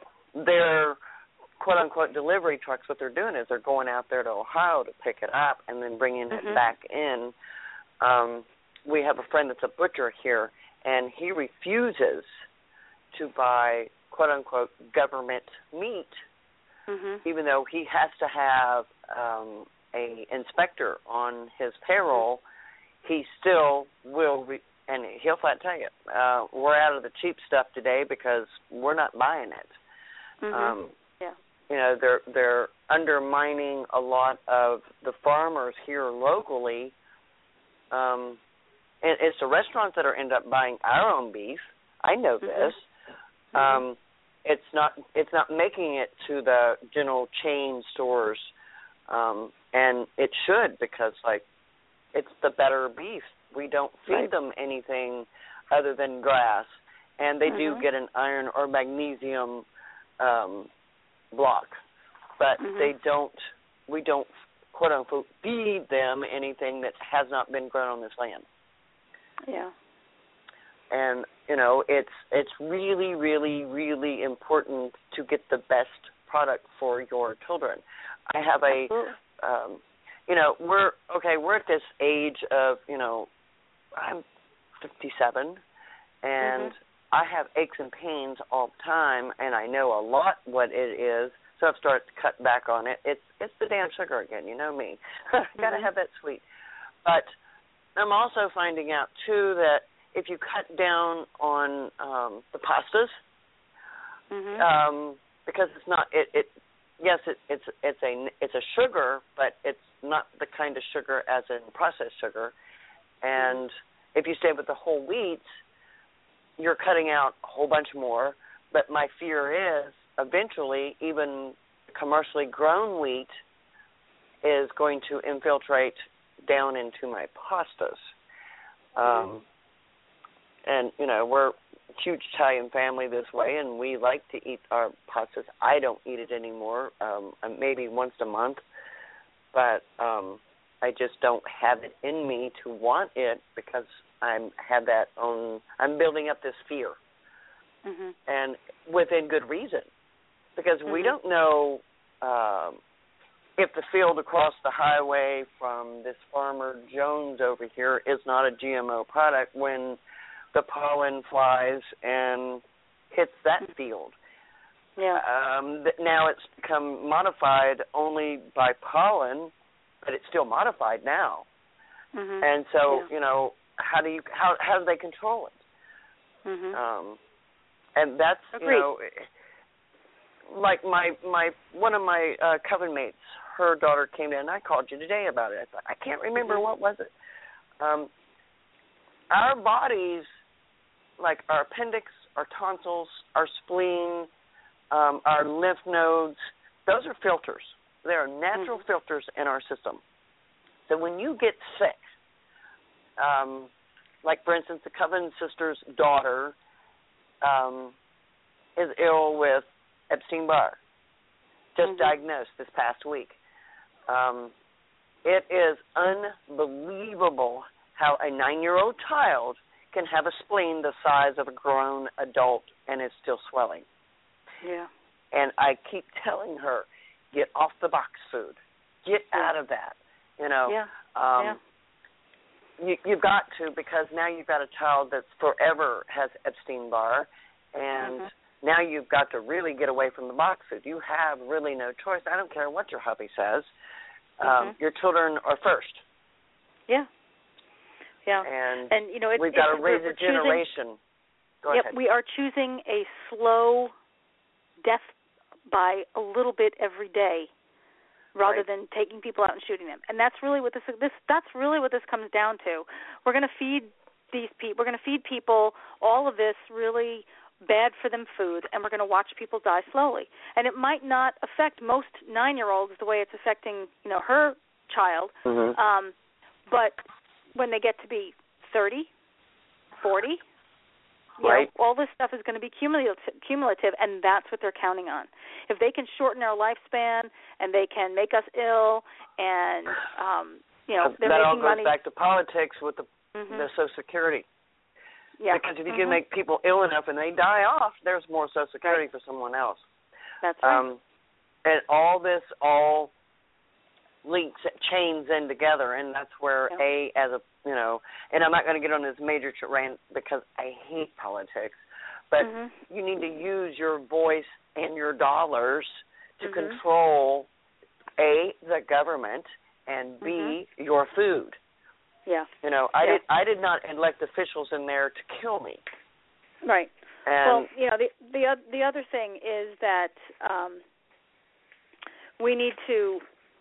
their quote-unquote delivery trucks, what they're doing is they're going out there to Ohio to pick it up and then bringing mm-hmm. it back in. Um, we have a friend that's a butcher here, and he refuses to buy quote-unquote government meat, mm-hmm. even though he has to have um, a inspector on his payroll. He still will re- and he'll flat tell you, uh, we're out of the cheap stuff today because we're not buying it. Mm-hmm. Um, yeah. You know, they're they're undermining a lot of the farmers here locally. Um, and it's the restaurants that are end up buying our own beef. I know mm-hmm. this. Mm-hmm. Um, it's not it's not making it to the general chain stores, um, and it should because like it's the better beef. We don't feed right. them anything other than grass, and they mm-hmm. do get an iron or magnesium um, block, but mm-hmm. they don't. We don't quote unquote feed them anything that has not been grown on this land. Yeah. And you know, it's it's really, really, really important to get the best product for your children. I have a, um, you know, we're okay. We're at this age of, you know, I'm fifty-seven, and mm-hmm. I have aches and pains all the time, and I know a lot what it is. So I've started to cut back on it. It's it's the damn sugar again. You know me. mm-hmm. Got to have that sweet. But I'm also finding out too that if you cut down on um, the pastas, mm-hmm. um, because it's not it, it yes it, it's it's a it's a sugar, but it's not the kind of sugar as in processed sugar. And mm-hmm. if you stay with the whole wheat, you're cutting out a whole bunch more. But my fear is eventually even commercially grown wheat is going to infiltrate down into my pastas. Um, mm-hmm. And, you know, we're a huge Italian family this way, and we like to eat our pastas. I don't eat it anymore, um, maybe once a month. But um, I just don't have it in me to want it because I'm have that own. I'm building up this fear, mm-hmm. and within good reason, because mm-hmm. we don't know um, if the field across the highway from this farmer Jones over here is not a G M O product when the pollen flies and hits that mm-hmm. field. Yeah. Um, now it's become modified only by pollen, but it's still modified now. Mm-hmm. And so, yeah. you know, how do you how how do they control it? Mm-hmm. Um, and that's Agreed. you know, like my my one of my uh, coven mates, her daughter came in. I called you today about it. I thought, I can't remember mm-hmm. what was it. Um, our bodies, like our appendix, our tonsils, our spleen, um, our lymph nodes, those are filters. They are natural mm-hmm. filters in our system. So when you get sick, um, like, for instance, the Coven sister's daughter um, is ill with Epstein-Barr, just mm-hmm. diagnosed this past week. Um, it is unbelievable how a nine-year-old child can have a spleen the size of a grown adult and is still swelling. Yeah. And I keep telling her, get off the box food. Get yeah. out of that. You know, yeah. Um, yeah. You, you've got to, because now you've got a child that's forever has Epstein-Barr, and mm-hmm. now you've got to really get away from the box food. You have really no choice. I don't care what your hubby says. Um, mm-hmm. Your children are first. Yeah. Yeah. And, and you know, it, we've got to raise we're, a generation. Choosing, Go yep, ahead. we are choosing a slow death by a little bit every day, rather right. than taking people out and shooting them. And that's really what this this that's really what this comes down to. We're going to feed these people. We're going to feed people all of this really bad for them food, and we're going to watch people die slowly. And it might not affect most nine-year-olds the way it's affecting, you know, her child. Mm-hmm. Um, but when they get to be thirty, forty, you right. know, all this stuff is going to be cumulative, cumulative, and that's what they're counting on. If they can shorten our lifespan and they can make us ill, and um, you know, they're that making all goes money. back to politics with the, mm-hmm. the Social Security. Yeah. Because if you mm-hmm. can make people ill enough and they die off, there's more Social Security right. for someone else. That's right. Um, and all this all links, chains in together, and that's where yeah. A, as a, you know, and I'm not going to get on this major rant because I hate politics, but mm-hmm. you need to use your voice and your dollars to mm-hmm. control, A, the government, and B, mm-hmm. your food. Yeah. You know, I yeah. did I did not elect officials in there to kill me. Right. And well, you know, the the the other thing is that um, we need to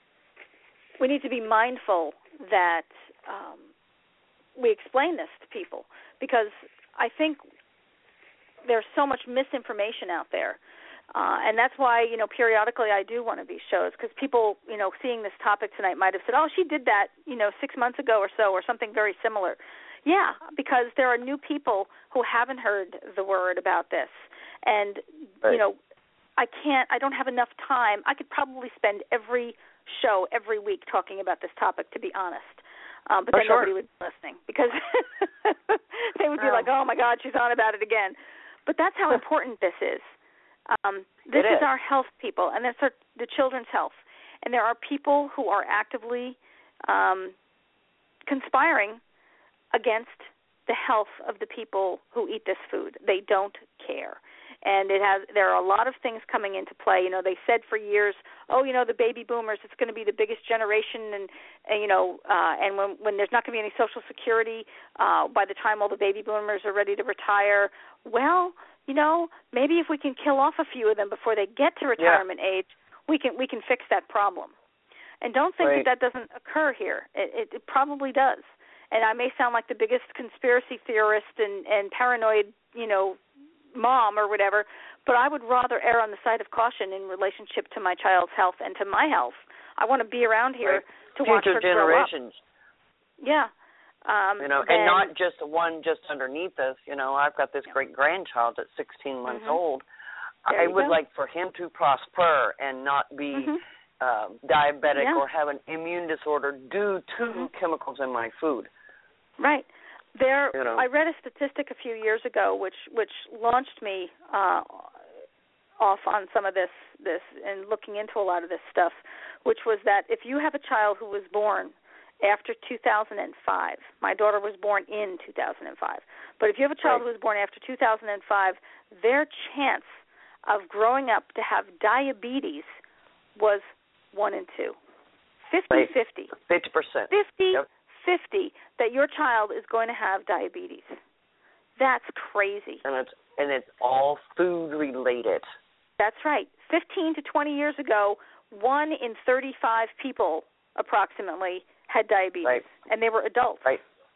we need to be mindful that um, we explain this to people, because I think there's so much misinformation out there. Uh, and that's why, you know, periodically I do one of these shows, because people, you know, seeing this topic tonight might have said, oh, she did that, you know, six months ago or so, or something very similar. Yeah, because there are new people who haven't heard the word about this. And, right. you know, I can't, I don't have enough time. I could probably spend every show, every week talking about this topic, to be honest. Um, but For then sure. nobody would be listening, because they would be oh. like, oh, my God, she's on about it again. But that's how important this is. Um, this is. is our health, people, and that's our, the children's health. And there are people who are actively um, conspiring against the health of the people who eat this food. They don't care. And it has. There are a lot of things coming into play. You know, they said for years, oh, you know, the baby boomers, it's going to be the biggest generation, and, and you know, uh, and when when there's not going to be any Social Security, uh, by the time all the baby boomers are ready to retire, well, you know, maybe if we can kill off a few of them before they get to retirement yeah. age, we can we can fix that problem. And don't think right. that that doesn't occur here. It, it, it probably does. And I may sound like the biggest conspiracy theorist and, and paranoid, you know, mom or whatever, but I would rather err on the side of caution in relationship to my child's health and to my health. I want to be around here right. to Future watch her generations. grow up. Yeah. Um, you know, and, and not just the one just underneath us. You know, I've got this yeah. great grandchild that's sixteen months mm-hmm. old. There I would go. like for him to prosper and not be mm-hmm. uh, diabetic yeah. or have an immune disorder due to mm-hmm. chemicals in my food. Right. There, you know. I read a statistic a few years ago, which which launched me uh, off on some of this this and looking into a lot of this stuff, which was that if you have a child who was born after two thousand five, my daughter was born in two thousand five, but if you have a child right. who was born after two thousand five, their chance of growing up to have diabetes was one in two. fifty-fifty. fifty percent. fifty Yep. fifty that your child is going to have diabetes. That's crazy. And it's and it's all food related. That's right. fifteen to twenty years ago, one in thirty-five people approximately had diabetes, right. and they were adults. Right.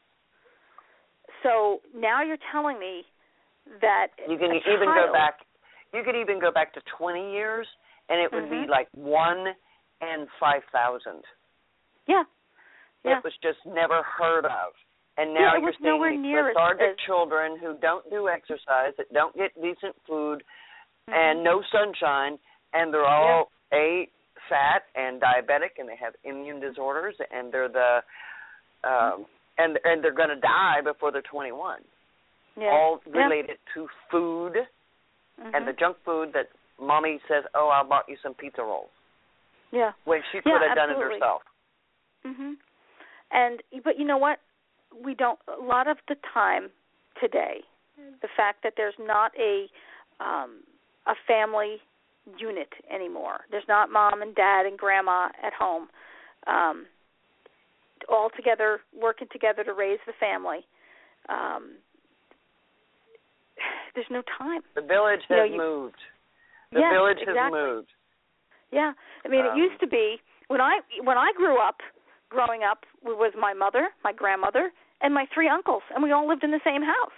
So now you're telling me that you can a even child, go back. You could even go back to twenty years, and it would mm-hmm. be like one in five thousand. Yeah. Yeah. It was just never heard of. And now yeah, you're seeing near lethargic as, children who don't do exercise, that don't get decent food, mm-hmm. and no sunshine, and they're all yeah. A, fat and diabetic, and they have immune disorders, and they're the um, and and they're going to die before they're twenty-one. Yeah. All yeah. related to food mm-hmm. and the junk food that mommy says, "Oh, I bought you some pizza rolls." Yeah. When she could yeah, have done absolutely. it herself. Mhm. And but you know what? We don't. A lot of the time today, the fact that there's not a um, a family unit anymore. There's not mom and dad and grandma at home, um, all together working together to raise the family. Um, there's no time. The village has you know, you, moved. The yes, village exactly. has moved. Yeah, I mean, um, it used to be when I when I grew up. Growing up, it was my mother, my grandmother, and my three uncles, and we all lived in the same house.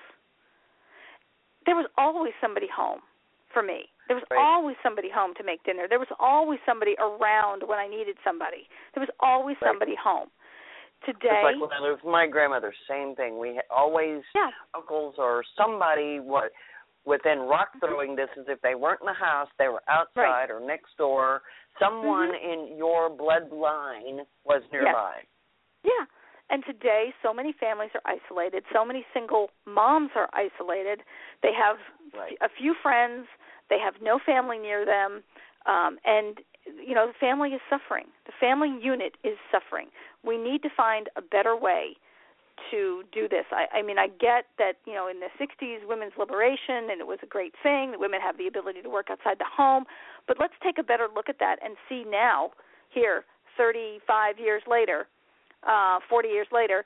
There was always somebody home for me. There was right. always somebody home to make dinner. There was always somebody around when I needed somebody. There was always right. somebody home. Today, it's like when I lived with my grandmother, same thing. We had always yeah. uncles or somebody what within rock throwing distance. If they weren't in the house, they were outside right. or next door. Someone mm-hmm. in your bloodline was nearby. Yes. Yeah. And today, so many families are isolated. So many single moms are isolated. They have right. a few friends. They have no family near them. Um, and, you know, the family is suffering. The family unit is suffering. We need to find a better way to do this. I, I mean, I get that, you know, in the sixties, women's liberation, and it was a great thing that women have the ability to work outside the home. But let's take a better look at that and see now, here, thirty-five years later, uh, forty years later,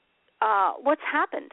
uh, what's happened.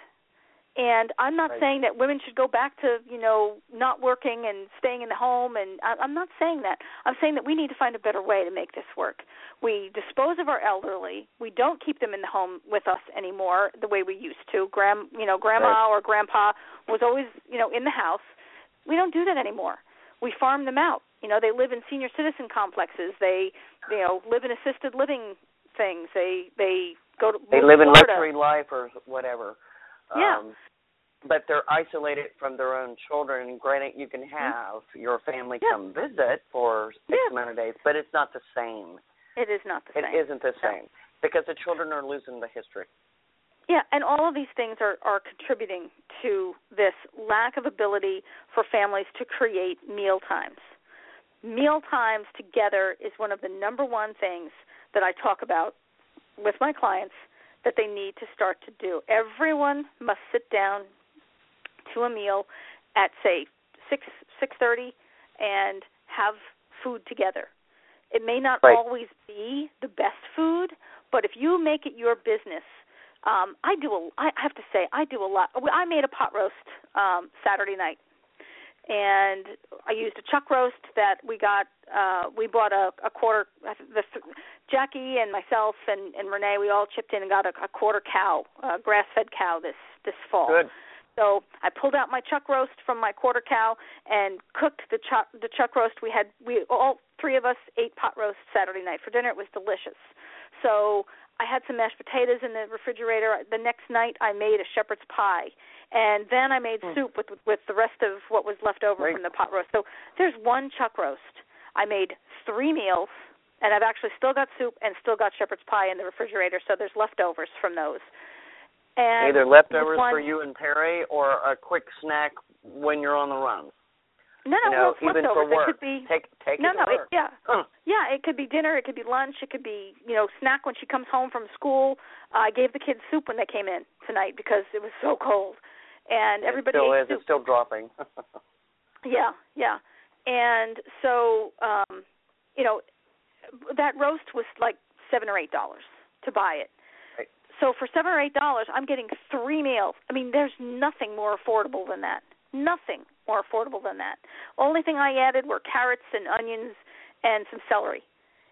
And I'm not right. saying that women should go back to, you know, not working and staying in the home, and I, I'm not saying that. I'm saying that we need to find a better way to make this work. We dispose of our elderly. We don't keep them in the home with us anymore the way we used to. Grand, you know, grandma right. or grandpa was always, you know, in the house. We don't do that anymore. We farm them out. You know, they live in senior citizen complexes. They, you know, live in assisted living things. They they go to they live in Florida. luxury life or whatever. Yeah. Um, but they're isolated from their own children. Granted, you can have mm-hmm. your family yeah. come visit for six yeah. amount of days, but it's not the same. It is not the it same. It isn't the no. same because the children are losing the history. Yeah, and all of these things are, are contributing to this lack of ability for families to create meal times. Meal times together is one of the number one things that I talk about with my clients that they need to start to do. Everyone must sit down to a meal at, say, six, six thirty and have food together. It may not right. always be the best food, but if you make it your business, um, I do. A, I have to say, I do a lot. I made a pot roast um, Saturday night, and I used a chuck roast that we got. Uh, we bought a, a quarter. The, Jackie and myself and, and Renee, we all chipped in and got a, a quarter cow, a grass-fed cow this this fall. Good. So I pulled out my chuck roast from my quarter cow and cooked the chuck the chuck roast. We had we all three of us ate pot roast Saturday night for dinner. It was delicious. So I had some mashed potatoes in the refrigerator. The next night I made a shepherd's pie, and then I made mm. soup with with the rest of what was left over right. from the pot roast. So there's one chuck roast. I made three meals, And I've actually still got soup and still got shepherd's pie in the refrigerator, so there's leftovers from those. And either leftovers one, for you and Perry or a quick snack when you're on the run. No, no, you know, well, it's even leftovers. For work. It could be take take no, it no, to work. It, yeah, huh. yeah. It could be dinner. It could be lunch. It could be you know snack when she comes home from school. Uh, I gave the kids soup when they came in tonight because it was so cold, and everybody it still ate is. soup. It's still dropping. yeah, yeah, and so um, you know that roast was like seven or eight dollars to buy it. Right. So for seven or eight dollars, I'm getting three meals. I mean, there's nothing more affordable than that. Nothing more affordable than that. Only thing I added were carrots and onions and some celery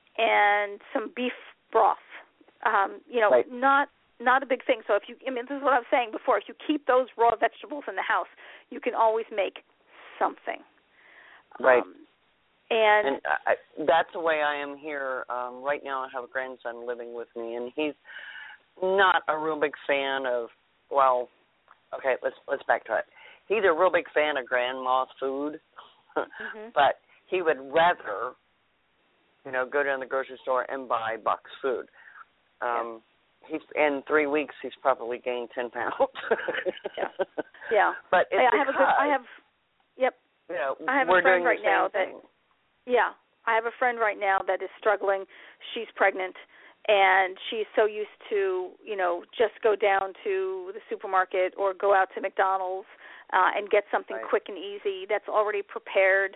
and some beef broth. Um, you know, right. not not a big thing. So if you, I mean, this is what I was saying before. If you keep those raw vegetables in the house, you can always make something. Right. Um, and and I, that's the way I am here. Um, right now I have a grandson living with me, and he's not a real big fan of, well, okay, let's let's backtrack. He's a real big fan of grandma's food, mm-hmm. but he would rather, you know, go down to the grocery store and buy box food. Um, yeah. He's in three weeks. He's probably gained ten pounds. yeah, yeah. But it's I have a good. I have. Yep. You know, I have we're a friend doing right the same now thing. that. Yeah, I have a friend right now that is struggling. She's pregnant, and she's so used to, you know, just go down to the supermarket or go out to McDonald's uh, and get something right. quick and easy that's already prepared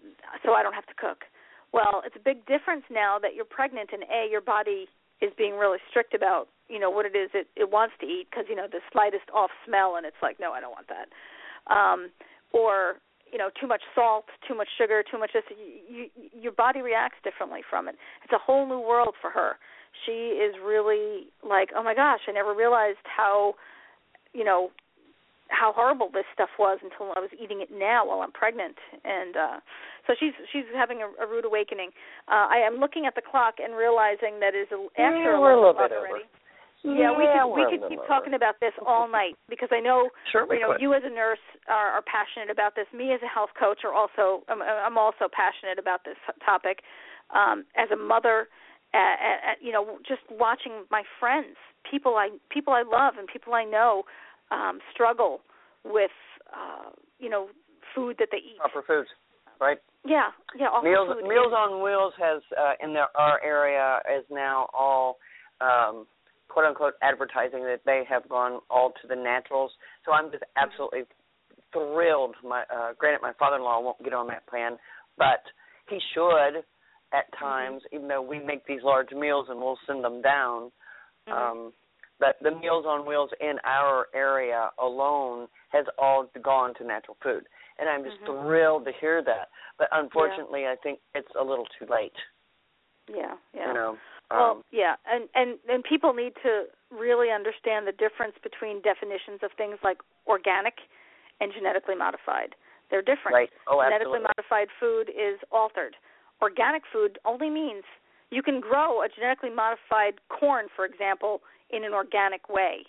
so I don't have to cook. Well, it's a big difference now that you're pregnant and, A, your body is being really strict about, you know, what it is it, it wants to eat because, you know, the slightest off smell and it's like, no, I don't want that. Um, or, you know, too much salt, too much sugar, too much this. You, you, your body reacts differently from it. It's a whole new world for her. She is really like, oh, my gosh, I never realized how, you know, how horrible this stuff was until I was eating it now while I'm pregnant. And uh, so she's she's having a, a rude awakening. Uh, I am looking at the clock and realizing that is a, after yeah, we're a little bit already. Over. Yeah, we yeah, could we could keep over. talking about this all night because I know sure we you know could. you as a nurse are, are passionate about this. Me as a health coach are also I'm, I'm also passionate about this topic. Um, as a mother, uh, uh, you know, just watching my friends, people I people I love and people I know um, struggle with uh, you know food that they eat. Proper foods, right? Yeah, yeah. Awful Meals food. Meals on Wheels has uh, in their, our area is now all. Um, quote unquote advertising that they have gone all to the naturals. So I'm just absolutely thrilled. My uh, granted, my father-in-law won't get on that plan, but he should at times, mm-hmm. even though we make these large meals and we'll send them down. Mm-hmm. Um, but the Meals on Wheels in our area alone has all gone to natural food. And I'm just mm-hmm. thrilled to hear that. But unfortunately, yeah. I think it's a little too late. Yeah, yeah. You know. Well, um, yeah, and, and, and people need to really understand the difference between definitions of things like organic and genetically modified. They're different. Right. Oh, genetically absolutely. modified food is altered. Organic food only means you can grow a genetically modified corn, for example, in an organic way.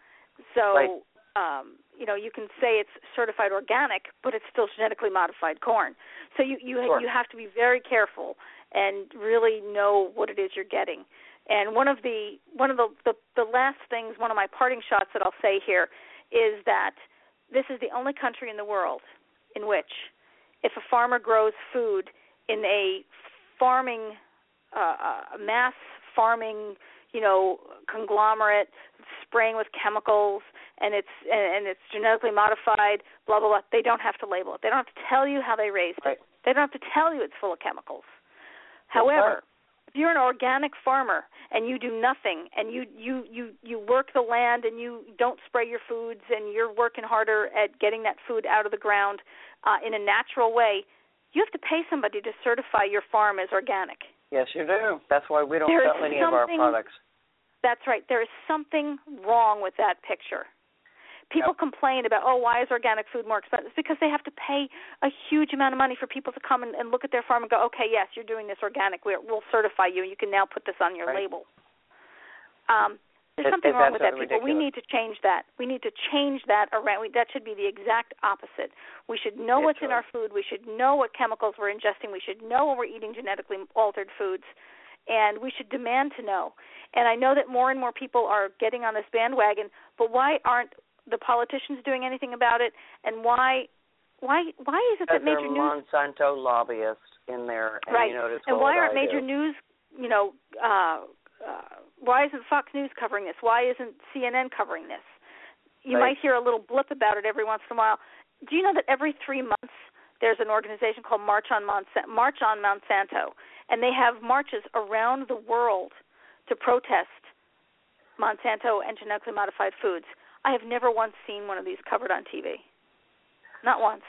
So, right. um, you know, you can say it's certified organic, but it's still genetically modified corn. So you you, sure. you have to be very careful and really know what it is you're getting. And one of the one of the, the, the last things, one of my parting shots that I'll say here is that this is the only country in the world in which if a farmer grows food in a farming, uh, mass farming, you know, conglomerate, spraying with chemicals, and it's and it's genetically modified, blah, blah, blah, they don't have to label it. They don't have to tell you how they raised right. it. They don't have to tell you it's full of chemicals. However, if you're an organic farmer and you do nothing and you, you, you, you work the land and you don't spray your foods and you're working harder at getting that food out of the ground uh, in a natural way, you have to pay somebody to certify your farm as organic. Yes, you do. That's why we don't there sell any of our products. That's right. There is something wrong with that picture. People yep. complain about, oh, why is organic food more expensive? It's because they have to pay a huge amount of money for people to come and, and look at their farm and go, okay, yes, you're doing this organic. We're, we'll certify you, and you can now put this on your right. label. Um, there's it, something wrong with that, people. Ridiculous. We need to change that. We need to change that around. We, that should be the exact opposite. We should know it what's should. in our food. We should know what chemicals we're ingesting. We should know when we're eating genetically altered foods. and we should demand to know. And I know that more and more people are getting on this bandwagon, but why aren't the politicians doing anything about it? And why why why is it that major news Monsanto lobbyists in there, and right? You know, and why aren't I major do. news, you know, uh, uh, why isn't Fox News covering this? Why isn't C N N covering this? You right. might hear a little blip about it every once in a while. Do you know that every three months there's an organization called March on Monsanto, March on Monsanto, and they have marches around the world to protest Monsanto and genetically modified foods. I have never once seen one of these covered on T V. Not once.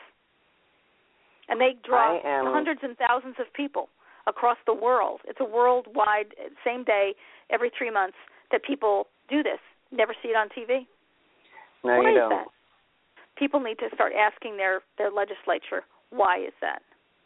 And they draw am... hundreds and thousands of people across the world. It's a worldwide, same day, every three months, that people do this. Never see it on T V. No, why you is don't. that? People need to start asking their, their legislature, why is that?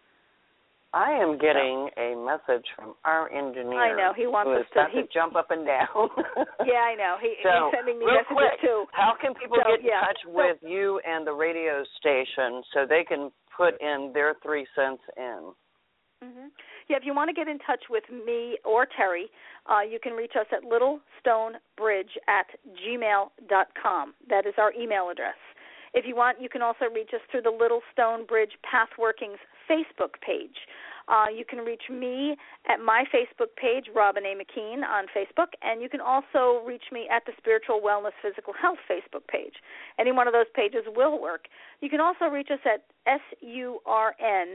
I am getting a message from our engineer. I know, he wants who us is to, about he, to jump up and down. Yeah, I know. He, so, he's sending me real messages quick, too. How can people so, get in yeah. touch so, with you and the radio station so they can put in their three cents in? Mm-hmm. Yeah, if you want to get in touch with me or Terry, uh, you can reach us at littlestonebridge at gmail dot com. That is our email address. If you want, you can also reach us through the Little Stone Bridge Pathworkings Facebook page. Uh, you can reach me at my Facebook page, Robin A. McKean, on Facebook, and you can also reach me at the Spiritual Wellness Physical Health Facebook page. Any one of those pages will work. You can also reach us at S U R N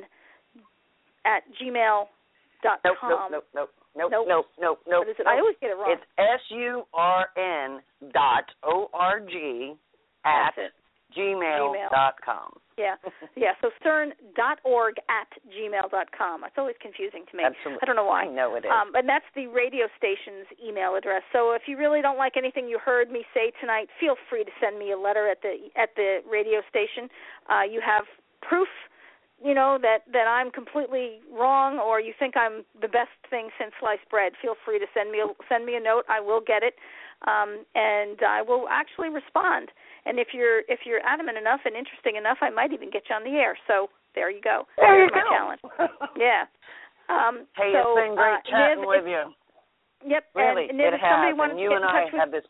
at gmail dot com. Nope, nope, nope, nope, nope, nope, nope, nope. What is it? Nope. I always get it wrong. It's S U R N dot O R G at gmail dot com. Yeah, yeah. So stern dot org at gmail dot com. It's always confusing to me. Absolutely. I don't know why. I know it is. Um, and that's the radio station's email address. So if you really don't like anything you heard me say tonight, feel free to send me a letter at the at the radio station. Uh, you have proof, you know, that, that I'm completely wrong, or you think I'm the best thing since sliced bread. Feel free to send me a, send me a note. I will get it, um, and I will actually respond. And if you're if you're adamant enough and interesting enough, I might even get you on the air. So there you go. There There's you my go. challenge. Yeah. Um, hey, so, it's been great uh, chatting Niv, with you. Yep. Really, and, Niv, it if somebody has. wanted And you to get and in I touch with have this.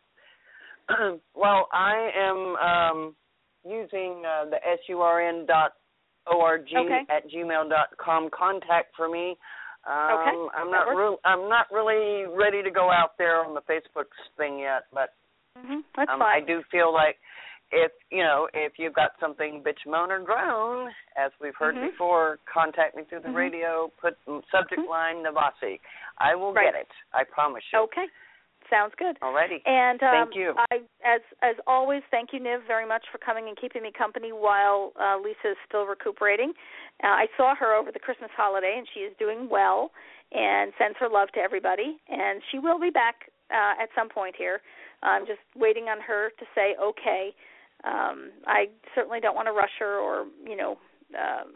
Well, I am um, using uh, the S U R N dot O R G okay. at gmail dot com contact for me. Um, okay. I'm not re- I'm not really ready to go out there on the Facebook thing yet, but mm-hmm. That's um, fine. I do feel like if you know if you've got something bitch, moan, or groan, as we've heard mm-hmm. before, contact me through the mm-hmm. radio. Put subject mm-hmm. line Navasi. I will right. get it. I promise you. Okay. Sounds good. Alrighty. And um, thank you. I, as as always, thank you, Niv, very much for coming and keeping me company while uh, Lisa is still recuperating. Uh, I saw her over the Christmas holiday, and she is doing well and sends her love to everybody. And she will be back uh, at some point here. I'm just waiting on her to say okay. Um, I certainly don't want to rush her or, you know, um,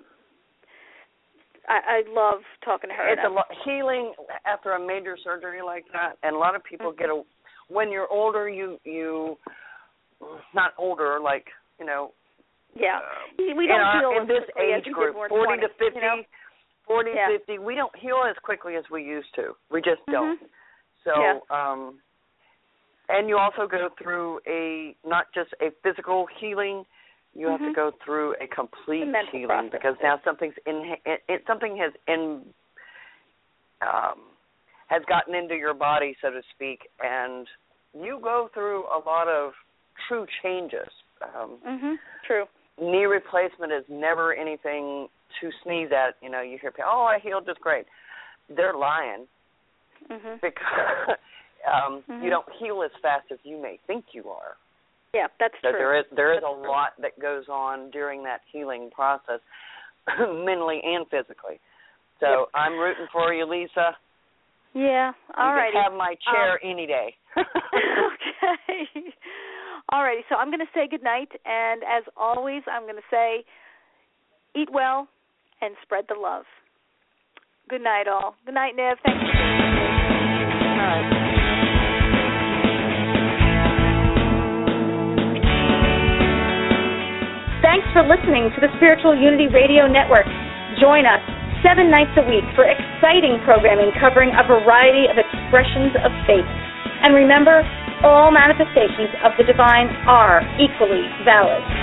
I, I love talking to her. It's a lo- healing after a major surgery like that, and a lot of people mm-hmm. get a. When you're older, you you not older, like you know. Yeah, uh, we don't in heal our, in this age group, forty to fifty, you know? forty yeah. fifty. We don't heal as quickly as we used to. We just mm-hmm. don't. So, yeah. um, and you also go through a not just a physical healing. You have mm-hmm. to go through a complete healing process. because now something's in it, it, something has in um, has gotten into your body, so to speak, and you go through a lot of true changes. Um, mm-hmm. True. Knee replacement is never anything to sneeze at. You know, you hear people, "Oh, I healed just great." They're lying mm-hmm. because um, mm-hmm. you don't heal as fast as you may think you are. Yeah, that's so true. There is there is that's a true. lot that goes on during that healing process, mentally and physically. So yep. I'm rooting for you, Lisa. Yeah, all right. You can have my chair um, any day. Okay. All righty, so I'm going to say goodnight, and as always, I'm going to say eat well and spread the love. Good night, all. Good night, Niv. Thank you. Good night. Thanks for listening to the Spiritual Unity Radio Network. Join us seven nights a week for exciting programming covering a variety of expressions of faith. And remember, all manifestations of the divine are equally valid.